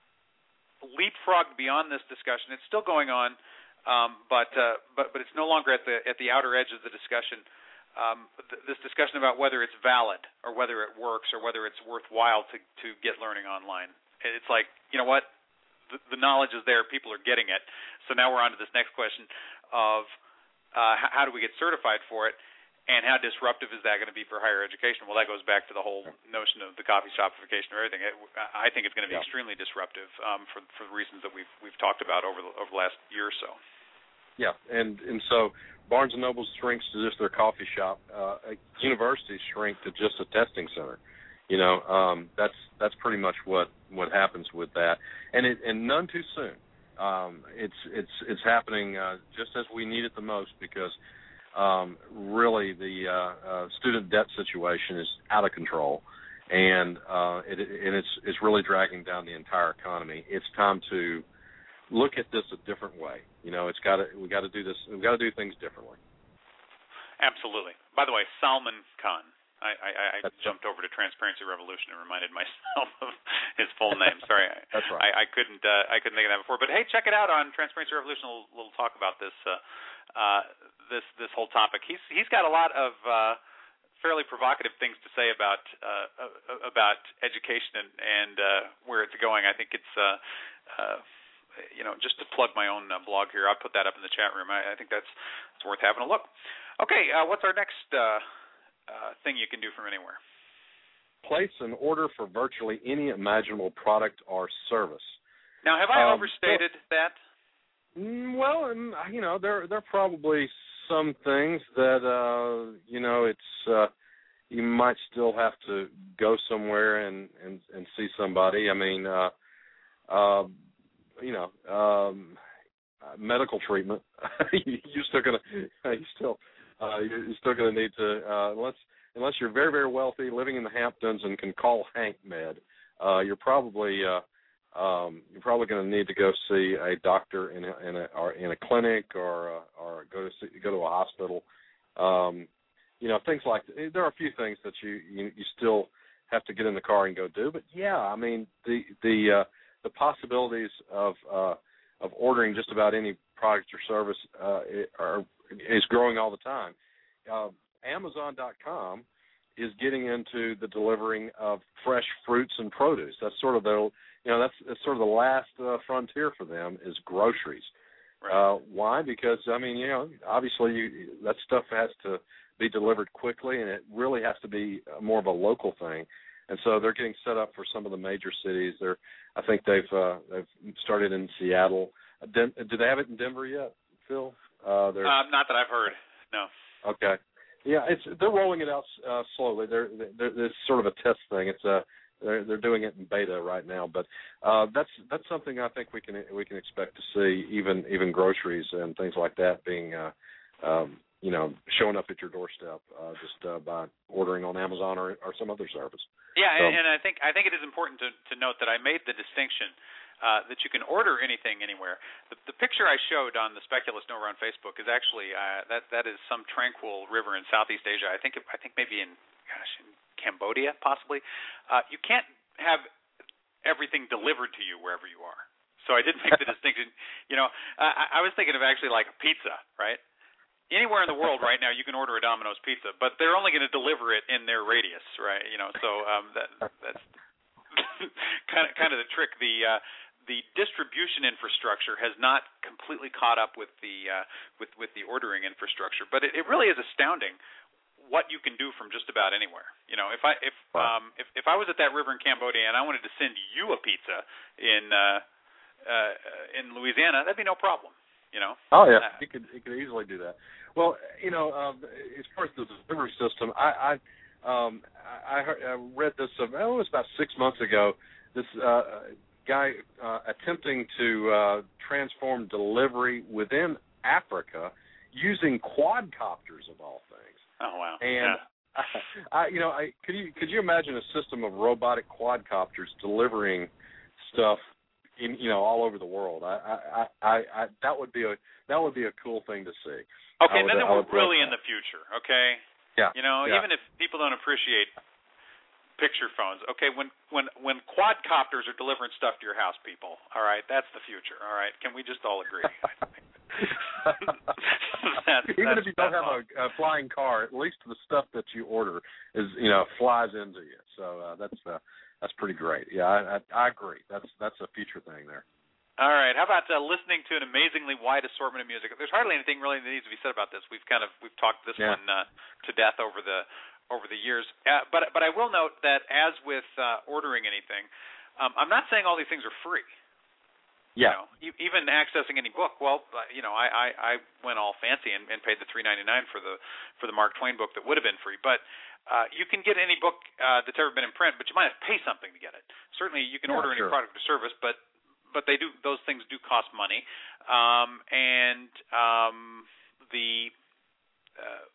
leapfrogged beyond this discussion. It's still going on. Um, but uh, but but it's no longer at the at the outer edge of the discussion. Um, th- this discussion about whether it's valid or whether it works or whether it's worthwhile to, to get learning online. It's like, you know what, the, the knowledge is there, people are getting it. So now we're on to this next question of uh, how, how do we get certified for it, and how disruptive is that going to be for higher education? Well, that goes back to the whole notion of the coffee shopification or everything. It, I think it's going to be yeah. extremely disruptive um, for for the reasons that we've we've talked about over the, over the last year or so. Yeah, and, and so Barnes and Noble shrinks to just their coffee shop. Uh, universities shrink to just a testing center. You know, um, that's that's pretty much what, what happens with that, and it and none too soon. Um, it's it's it's happening uh, just as we need it the most, because um, really the uh, uh, student debt situation is out of control, and uh, it, and it's it's really dragging down the entire economy. It's time to look at this a different way. You know, it's got to we got to do this. We've got to do things differently. Absolutely. By the way, Salman Khan. I, I, I jumped over to Transparency Revolution and reminded myself of his full name. Sorry, that's right. I, I couldn't uh, I couldn't think of that before. But hey, check it out on Transparency Revolution. We'll, we'll talk about this uh, uh, this this whole topic. He's he's got a lot of uh, fairly provocative things to say about uh, about education and, and uh, where it's going. I think it's. Uh, uh, You know, just to plug my own uh, blog here, I'll put that up in the chat room. I, I think that's it's worth having a look. Okay, uh, what's our next uh, uh, thing you can do from anywhere? Place an order for virtually any imaginable product or service. Now, have I um, overstated well, that? Well, you know, there there are probably some things that uh, you know it's uh, you might still have to go somewhere and and, and see somebody. I mean. Uh, uh, You know, um, uh, medical treatment. you're still gonna, you still, uh, you're still gonna need to, uh, unless unless you're very very wealthy, living in the Hamptons and can call Hank Med, uh, you're probably uh, um, you're probably gonna need to go see a doctor in a, in a or in a clinic or uh, or go to see, go to a hospital. Um, you know, things like that. There are a few things that you, you you still have to get in the car and go do. But yeah, I mean the the uh, the possibilities of uh, of ordering just about any product or service uh, are, is growing all the time. Uh, Amazon dot com is getting into the delivering of fresh fruits and produce. That's sort of the you know that's, that's sort of the last uh, frontier for them is groceries, Right. Uh, why? Because I mean, you know, obviously you, that stuff has to be delivered quickly, and it really has to be more of a local thing. And so they're getting set up for some of the major cities. They're, I think they've uh, they've started in Seattle. Den- do they have it in Denver yet, Phil? Uh, uh, not that I've heard. No. Okay. Yeah, it's they're rolling it out uh, slowly. They're, they're it's sort of a test thing. It's a they're they're doing it in beta right now, but uh, that's that's something I think we can we can expect to see, even even groceries and things like that being uh, um, you know showing up at your doorstep uh, just uh, by ordering on Amazon or, or some other service. Yeah, so, and, and I think I think it is important to, to note that I made the distinction uh, that you can order anything anywhere. The, the picture I showed on the Speculist Nowhere on Facebook is actually uh, that that is some tranquil river in Southeast Asia. I think I think maybe in gosh in Cambodia possibly. Uh, you can't have everything delivered to you wherever you are. So I did make the distinction. You know, I, I was thinking of actually like a pizza, right? Anywhere in the world right now, you can order a Domino's pizza, but they're only going to deliver it in their radius, right? You know, so um, that that's kind of kind of the trick. The uh, the distribution infrastructure has not completely caught up with the uh, with with the ordering infrastructure, but it, it really is astounding what you can do from just about anywhere. You know, if I if um if, if I was at that river in Cambodia and I wanted to send you a pizza in uh, uh, in Louisiana, that'd be no problem. You know. Oh yeah, uh, you could you could easily do that. Well, you know, uh, as far as the delivery system, I I, um, I, heard, I read this. Uh, oh, it was about six months ago. This uh, guy uh, attempting to uh, transform delivery within Africa using quadcopters of all things. Oh wow! And yeah. I, I, you know, I could you could you imagine a system of robotic quadcopters delivering stuff, in, you know, all over the world? I, I, I, I, that would be a that would be a cool thing to see. Okay, would, and then we're really that. in the future. Okay. Yeah. You know, yeah. even if people don't appreciate picture phones, okay, when when when quadcopters are delivering stuff to your house, people, all right, that's the future. All right, can we just all agree? that's, Even that's, if you don't have a, a flying car, at least the stuff that you order is, you know, flies into you. So uh, that's uh, that's pretty great. Yeah, I, I, I agree. That's that's a future thing there. All right. How about uh, listening to an amazingly wide assortment of music? There's hardly anything really that needs to be said about this. We've kind of we've talked this yeah. one uh, to death over the over the years. Uh, but but I will note that as with uh, ordering anything, um, I'm not saying all these things are free. Yeah. You know, even accessing any book. Well, you know, I, I, I went all fancy and, and paid the three ninety-nine for the for the Mark Twain book that would have been free. But uh, you can get any book uh, that's ever been in print, but you might have to pay something to get it. Certainly, you can yeah, order any sure. product or service, but but they do those things do cost money, um, and um, the uh,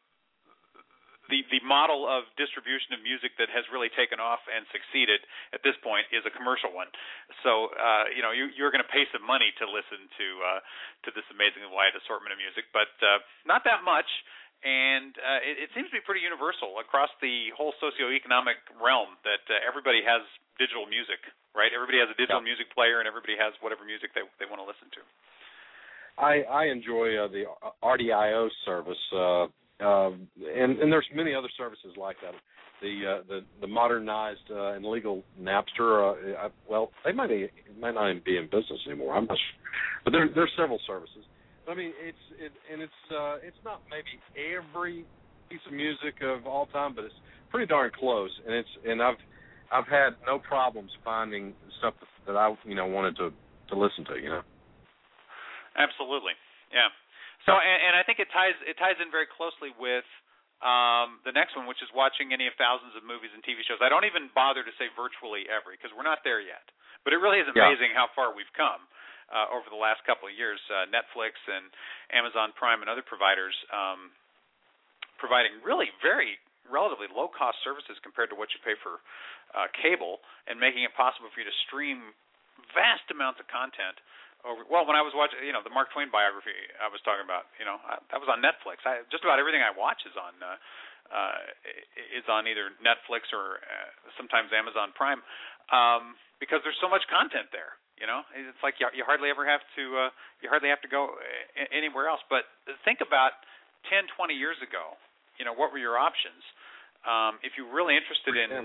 The, the model of distribution of music that has really taken off and succeeded at this point is a commercial one. So, uh, you know, you, you're going to pay some money to listen to uh, to this amazingly wide assortment of music, but uh, not that much. And uh, it, it seems to be pretty universal across the whole socioeconomic realm that uh, everybody has digital music, right? Everybody has a digital yeah. music player, and everybody has whatever music they they want to listen to. I, I enjoy uh, the R D I O service. Uh, Uh, and, and there's many other services like that. The uh, the the modernized uh, and legal Napster. Uh, I, well, they might be, might not even be in business anymore. I'm not sure, but there there's several services. But, I mean, it's it, and it's uh, it's not maybe every piece of music of all time, but it's pretty darn close. And it's and I've I've had no problems finding stuff that I you know wanted to to listen to. You know. Absolutely. Yeah. So, and, and I think it ties it ties in very closely with um, the next one, which is watching any of thousands of movies and T V shows. I don't even bother to say virtually every, because we're not there yet. But it really is amazing yeah. how far we've come uh, over the last couple of years. Uh, Netflix and Amazon Prime and other providers um, providing really very relatively low-cost services compared to what you pay for uh, cable, and making it possible for you to stream vast amounts of content. Over, well, when I was watching, you know, the Mark Twain biography I was talking about, you know, I, that was on Netflix. I, just about everything I watch is on uh, uh, is on either Netflix or uh, sometimes Amazon Prime, um, because there's so much content there. You know, it's like you, you hardly ever have to uh, you hardly have to go anywhere else. But think about ten, twenty years ago. You know, what were your options? Um, if you're really interested in,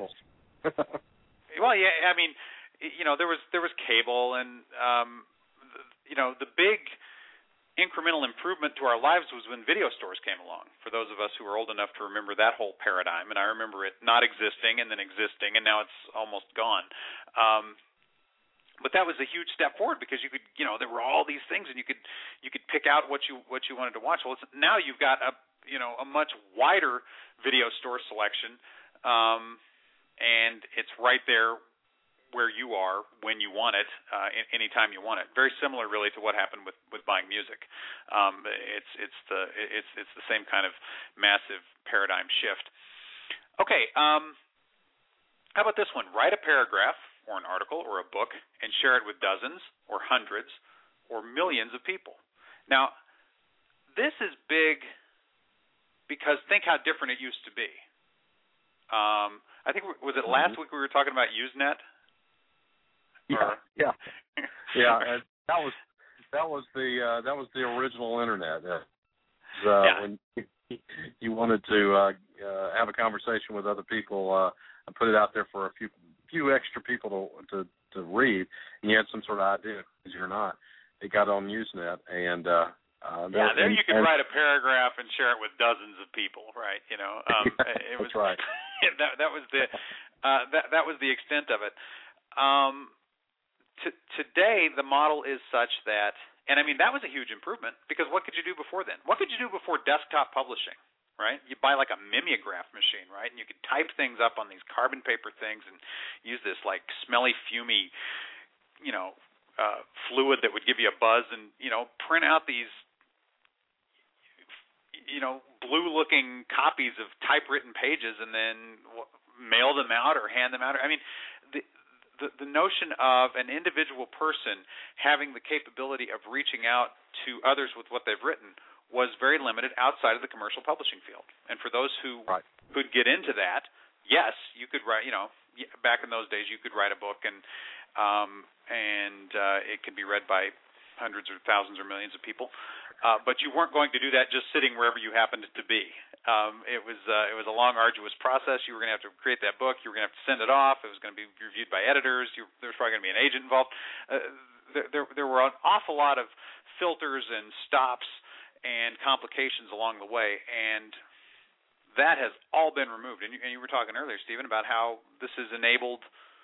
well, yeah, I mean, you know, there was there was cable and. Um, You know, the big incremental improvement to our lives was when video stores came along, for those of us who are old enough to remember that whole paradigm. And I remember it not existing and then existing, and now it's almost gone. Um, but that was a huge step forward because you could, you know, there were all these things, and you could you could pick out what you what you wanted to watch. Well, it's, now you've got a you know a much wider video store selection, um, and it's right there where you are when you want it, uh, anytime you want it. Very similar, really, to what happened with, with buying music. Um, it's it's the it's it's the same kind of massive paradigm shift. Okay, um, how about this one? Write a paragraph or an article or a book and share it with dozens or hundreds or millions of people. Now, this is big because think how different it used to be. Um, I think was it last week we were talking about Usenet? Yeah, yeah, yeah. And that was that was the uh, that was the original internet. Uh, yeah. When you wanted to uh, uh, have a conversation with other people uh, and put it out there for a few few extra people to to, to read, and you had some sort of idea, because you're not. It got on Usenet, and uh, uh, yeah, there and, you could and, write a paragraph and share it with dozens of people, right? You know, um, yeah, it was that's right. that that was the uh, that that was the extent of it. Um, To, today, the model is such that, and I mean, that was a huge improvement, because what could you do before then? What could you do before desktop publishing, right? You buy like a mimeograph machine, right, and you could type things up on these carbon paper things and use this like smelly, fumy, you know, uh, fluid that would give you a buzz, and, you know, print out these, you know, blue-looking copies of typewritten pages and then mail them out or hand them out. I mean, the The, the notion of an individual person having the capability of reaching out to others with what they've written was very limited outside of the commercial publishing field. And for those who right. could get into that, yes, you could write, you know, back in those days you could write a book and um, and uh, it could be read by hundreds or thousands or millions of people. Uh, but you weren't going to do that just sitting wherever you happened to be. Um, it was uh, it was a long, arduous process. You were going to have to create that book. You were going to have to send it off. It was going to be reviewed by editors. You, there was probably going to be an agent involved. Uh, there, there, there were an awful lot of filters and stops and complications along the way, and that has all been removed. And you, and you were talking earlier, Stephen, about how this has enabled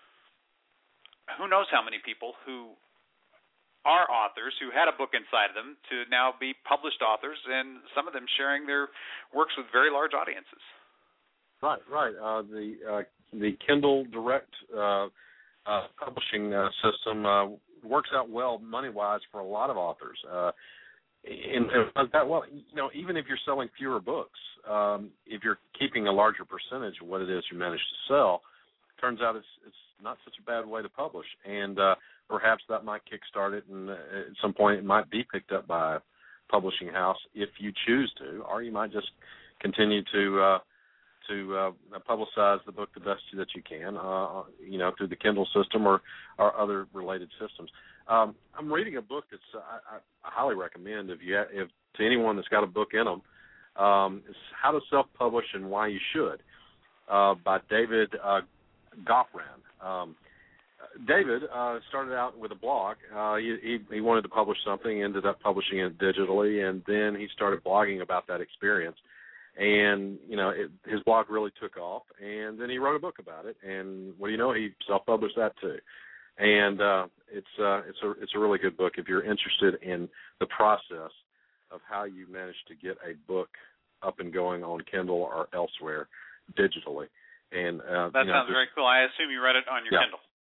who knows how many people who are authors who had a book inside of them to now be published authors, and some of them sharing their works with very large audiences. Right, right. Uh, the uh, the Kindle Direct uh, uh, publishing uh, system uh, works out well money-wise for a lot of authors. Uh, and, and that well, you know, even if you're selling fewer books, um, if you're keeping a larger percentage of what it is you manage to sell, turns out it's it's not such a bad way to publish, and uh, perhaps that might kickstart it, and uh, at some point it might be picked up by a publishing house if you choose to, or you might just continue to uh, to uh, publicize the book the best that you can, uh, you know, through the Kindle system or, or other related systems. Um, I'm reading a book that's uh, I, I highly recommend if you if to anyone that's got a book in them. Um, it's How to Self-Publish and Why You Should, uh, by David uh, Goffran. Um, David uh, started out with a blog. Uh, he, he, he wanted to publish something, ended up publishing it digitally, and then he started blogging about that experience. And, you know, it, his blog really took off, and then he wrote a book about it. And what do you know, he self-published that too. And uh, it's uh, it's a it's a really good book if you're interested in the process of how you manage to get a book up and going on Kindle or elsewhere digitally. And uh, that you know, sounds just, very cool. I assume you read it on your yeah. Kindle.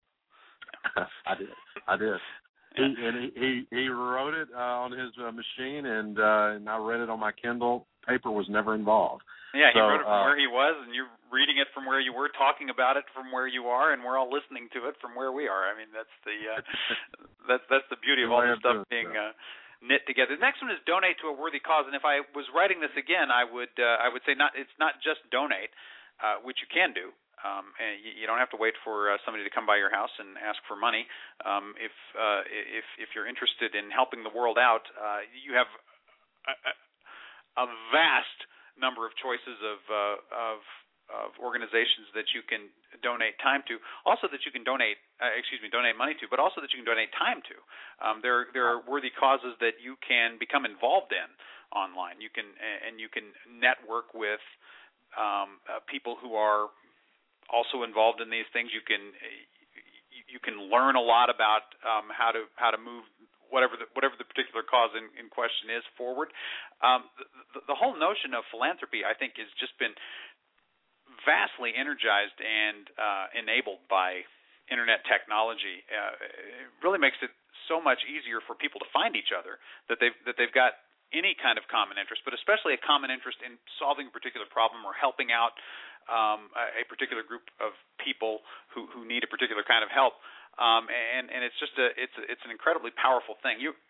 I did. I did. Yeah. He, and he, he he wrote it uh, on his uh, machine, and uh, and I read it on my Kindle. Paper was never involved. Yeah, he so, wrote it from uh, where he was, and you're reading it from where you were, talking about it from where you are, and we're all listening to it from where we are. I mean, that's the uh, that's that's the beauty of all this stuff being uh, knit together. The next one is donate to a worthy cause, and if I was writing this again, I would uh, I would say not. It's not just donate, uh, which you can do. Um, and you, you don't have to wait for uh, somebody to come by your house and ask for money. Um, if uh, if if you're interested in helping the world out, uh, you have a, a vast number of choices of uh, of of organizations that you can donate time to, also that you can donate, uh, excuse me, donate money to, but also that you can donate time to. Um, there, there are worthy causes that you can become involved in online. You can, and you can network with um, uh, people who are also involved in these things. You can, you can learn a lot about um, how to how to move whatever the, whatever the particular cause in, in question is forward. Um, the, the whole notion of philanthropy, I think, has just been vastly energized and uh, enabled by internet technology. Uh, it really makes it so much easier for people to find each other, that they've that they've got any kind of common interest, but especially a common interest in solving a particular problem or helping out um, a, a particular group of people who, who need a particular kind of help. Um, and, and it's just a it's a, it's an incredibly powerful thing. You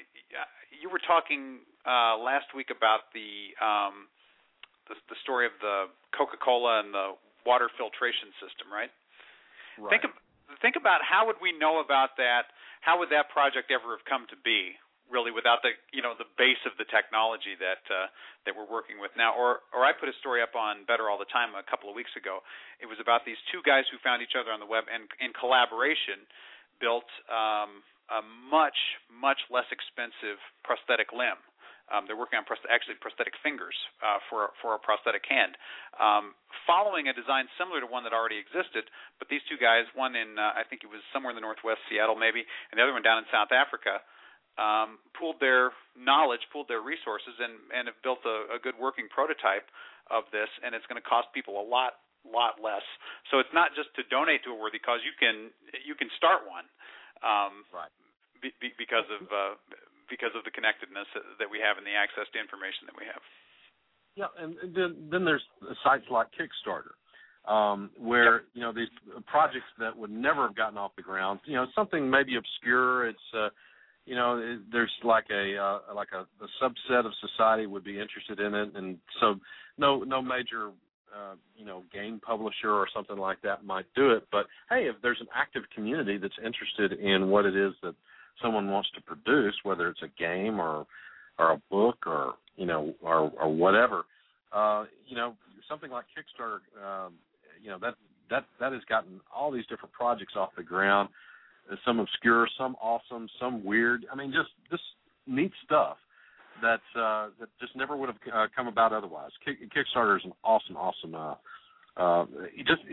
you were talking uh, last week about the, um, the the story of the Coca-Cola and the water filtration system, right? Right. Think of, think about how would we know about that? How would that project ever have come to be? Really, without the you know the base of the technology that uh, that we're working with now. Or or I put a story up on Better All the Time a couple of weeks ago. It was about these two guys who found each other on the web and in collaboration built um, a much much less expensive prosthetic limb. Um, they're working on prost- actually prosthetic fingers uh, for for a prosthetic hand, um, following a design similar to one that already existed. But these two guys, one in uh, I think it was somewhere in the Northwest, Seattle maybe, and the other one down in South Africa. Um, pooled their knowledge, pooled their resources, and, and have built a, a good working prototype of this, and it's going to cost people a lot, lot less. So it's not just to donate to a worthy cause. You can you can start one, um, Right. be, be, because of uh, because of the connectedness that we have and the access to information that we have. Yeah, and then then there's sites like Kickstarter, um, where yep. you know these projects that would never have gotten off the ground. You know, something maybe obscure. It's uh, You know, there's like a uh, like a, a subset of society would be interested in it, and so no no major uh, you know game publisher or something like that might do it. But hey, if there's an active community that's interested in what it is that someone wants to produce, whether it's a game or or a book or you know or or whatever, uh, you know something like Kickstarter, um, you know that that that has gotten all these different projects off the ground. Some obscure, some awesome, some weird. I mean, just just neat stuff that uh, that just never would have uh, come about otherwise. Kick, Kickstarter is an awesome, awesome. Uh, uh, just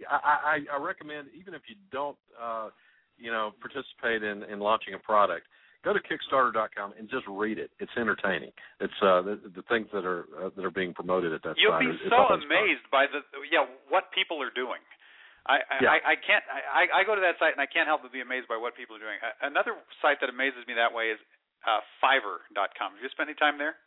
I, I, I recommend, even if you don't, uh, you know, participate in, in launching a product, go to Kickstarter dot com and just read it. It's entertaining. It's uh, the, the things that are uh, that are being promoted at that You'll site. You'll be it's so amazed fun. by the yeah what people are doing. I, yeah. I, I can't. I, I go to that site and I can't help but be amazed by what people are doing. Another site that amazes me that way is uh, Fiverr dot com. Have you spent any time there?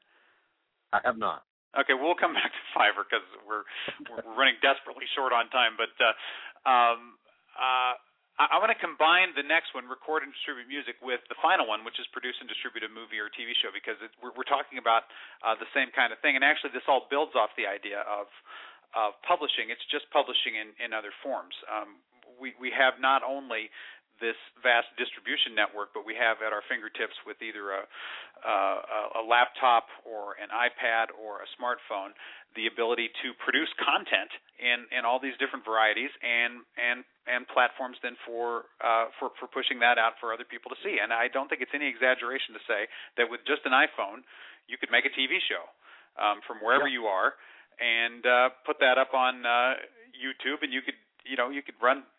I have not. Okay, we'll come back to Fiverr because we're we're running desperately short on time. But uh, um, uh, I, I want to combine the next one, record and distribute music, with the final one, which is produce and distribute a movie or T V show, because it, we're, we're talking about uh, the same kind of thing. And actually, this all builds off the idea of. of publishing. It's just publishing in, in other forms. Um, we, we have not only this vast distribution network, but we have at our fingertips with either a, a, a laptop or an iPad or a smartphone the ability to produce content in, in all these different varieties and and, and platforms then for, uh, for for pushing that out for other people to see. And I don't think it's any exaggeration to say that with just an iPhone, you could make a T V show um, from wherever yeah. you are, and uh, put that up on uh, YouTube, and you could, you know, you could run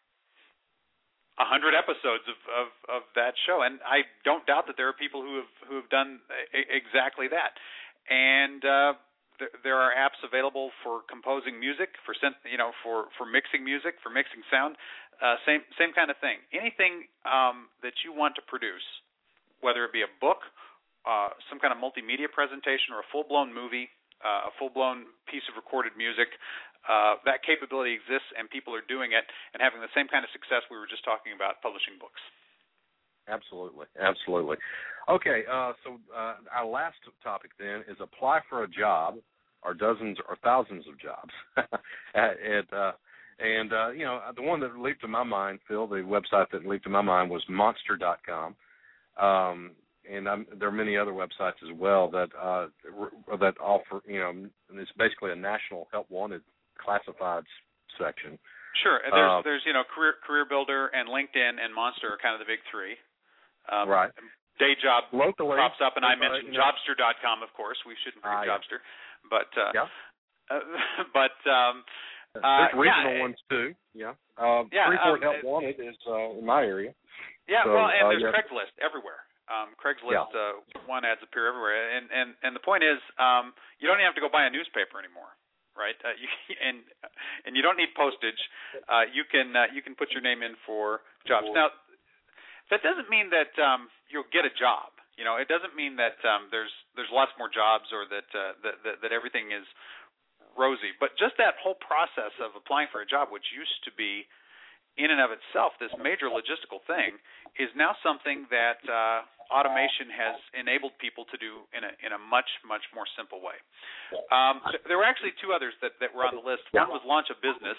a hundred episodes of, of, of that show. And I don't doubt that there are people who have who have done a- exactly that. And uh, th- there are apps available for composing music, for you know, for, for mixing music, for mixing sound. Uh, same same kind of thing. Anything um, that you want to produce, whether it be a book, uh, some kind of multimedia presentation, or a full-blown movie. Uh, a full-blown piece of recorded music, uh, that capability exists, and people are doing it and having the same kind of success we were just talking about publishing books. Absolutely, absolutely. Okay, uh, so uh, our last topic then is apply for a job, or dozens or thousands of jobs. at, uh, and, uh, you know, the one that leaped to my mind, Phil, the website that leaped to my mind was monster dot com. Um And I'm, there are many other websites as well that uh, that offer, you know, it's basically a national help wanted classifieds section. Sure. There's, uh, there's you know, Career Career Builder and LinkedIn and Monster are kind of the big three. Um, right. Day Job locally pops up, and I uh, mentioned you know, Jobster dot com, of course. We shouldn't forget uh, Jobster. But, uh, yeah. uh, but, um, there's uh, regional yeah, ones too. Yeah. Uh, yeah, Freeport um, Help Wanted is uh, in my area. Yeah, so, well, and uh, there's yeah. Craigslist everywhere. Um, Craigslist Yeah. uh, one ads appear everywhere, and and and the point is, um, you don't even have to go buy a newspaper anymore, right? Uh, you, and and you don't need postage. Uh, you can uh, you can put your name in for jobs. Now, that doesn't mean that um, you'll get a job. You know, it doesn't mean that um, there's there's lots more jobs or that, uh, that that that everything is rosy. But just that whole process of applying for a job, which used to be in and of itself this major logistical thing, is now something that uh, automation has enabled people to do in a in a much, much more simple way. Um, there were actually two others that, that were on the list. One was launch a business,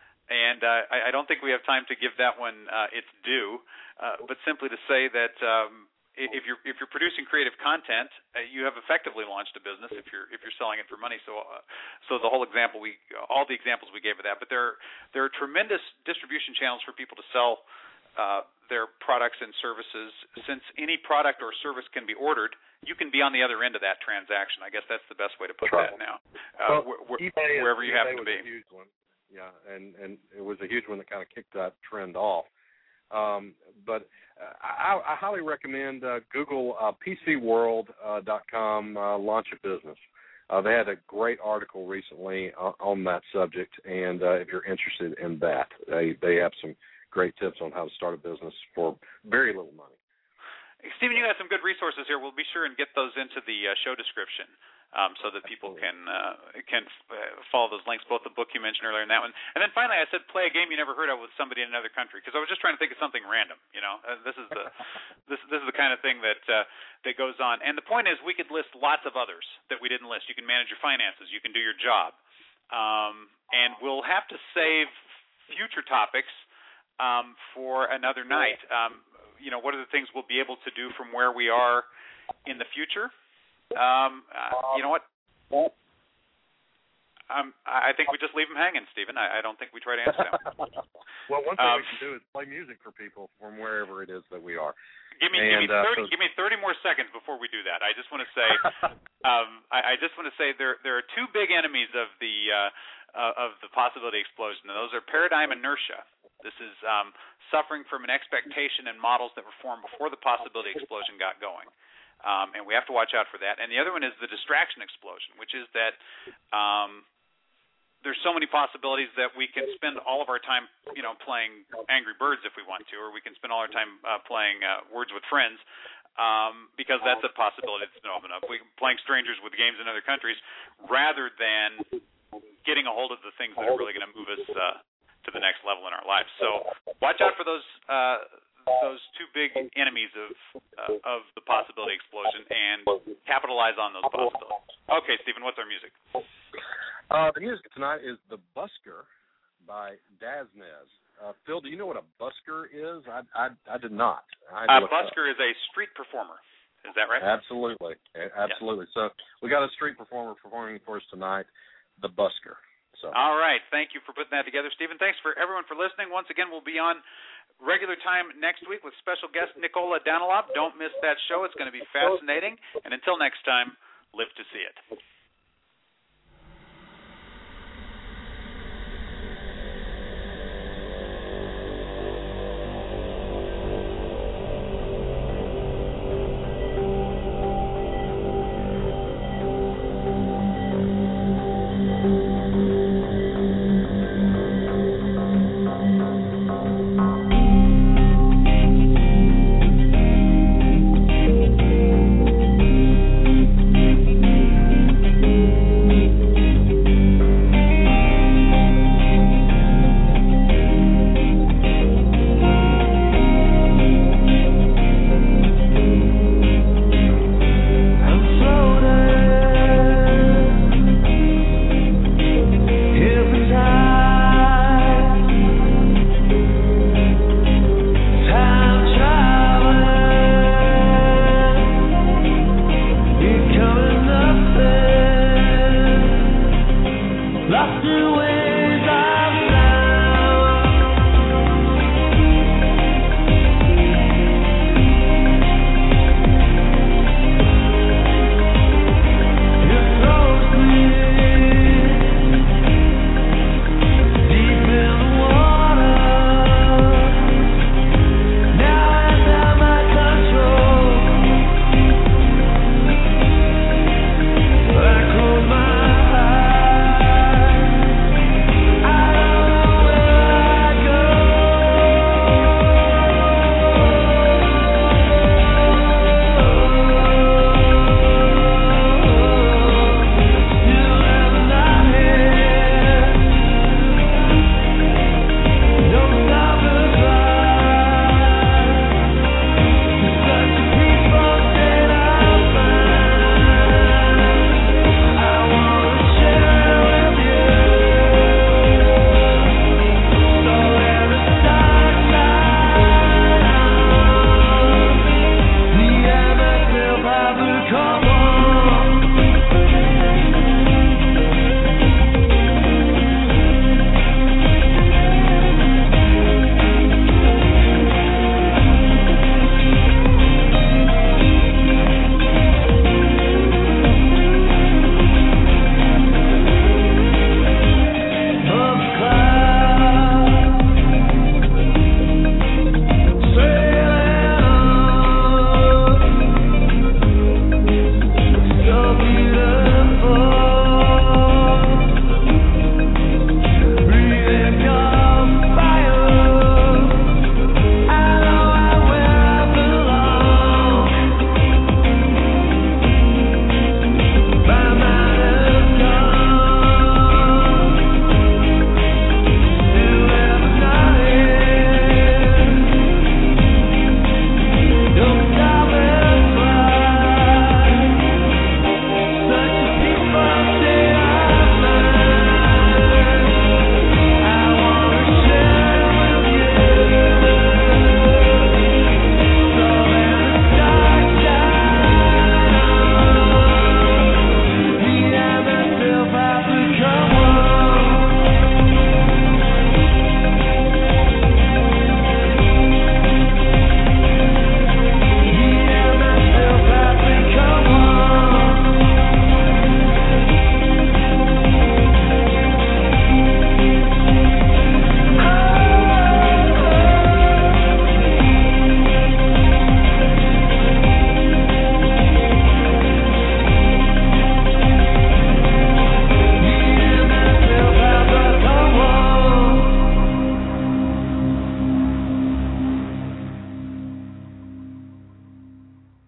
and uh, I, I don't think we have time to give that one uh, its due, uh, but simply to say that um, if you're if you're producing creative content, uh, you have effectively launched a business if you're if you're selling it for money. So, uh, so the whole example we all the examples we gave of that, but there there are tremendous distribution channels for people to sell uh, their products and services. Since any product or service can be ordered, you can be on the other end of that transaction. I guess that's the best way to put right. that now. Uh, well, wh- eBay wherever is, you happen eBay to be. was a huge one. Yeah, and and it was a huge one that kind of kicked that trend off. Um, but uh, I, I highly recommend uh, Google uh, P C world dot com uh, launch a business. Uh, they had a great article recently uh, on that subject, and uh, if you're interested in that, they they have some great tips on how to start a business for very little money. Stephen, you have some good resources here. We'll be sure and get those into the uh, show description um, so that people can uh, can uh, follow those links, both the book you mentioned earlier and that one. And then finally, I said play a game you never heard of with somebody in another country, because I was just trying to think of something random. You know, uh, this is the this this is the kind of thing that uh, that goes on. And the point is, we could list lots of others that we didn't list. You can manage your finances. You can do your job. Um, and we'll have to save future topics um, for another night. Um, you know, what are the things we'll be able to do from where we are in the future? Um, uh, you know what? Um, I think we just leave them hanging, Stephen. I, I don't think we try to answer them. Well, one thing um, we can do is play music for people from wherever it is that we are. Give me, and, give me thirty. Uh, so, give me thirty more seconds before we do that. I just want to say, um, I, I just want to say there there are two big enemies of the uh, uh, of the possibility explosion, and those are paradigm inertia. This is um, suffering from an expectation and models that were formed before the possibility explosion got going, um, and we have to watch out for that. And the other one is the distraction explosion, which is that um, there's so many possibilities that we can spend all of our time, you know, playing Angry Birds if we want to, or we can spend all our time uh, playing uh, Words with Friends, um, because that's a possibility that's been opened up. We playing strangers with games in other countries, rather than getting a hold of the things that are really going to move us uh, to the next level in our lives. So watch out for those uh, those two big enemies of uh, of the possibility explosion, and capitalize on those possibilities. Okay, Stephen, what's our music? Uh, the music tonight is The Busker by Daznez. Uh, Phil, do you know what a busker is? I I, I did not. I A uh, busker is a street performer. Is that right? Absolutely. Absolutely. Yes. So we got a street performer performing for us tonight, The Busker. So. All right. Thank you for putting that together, Stephen. Thanks for everyone for listening. Once again, we'll be on regular time next week with special guest Nicola Danilov. Don't miss that show. It's going to be fascinating. And until next time, live to see it.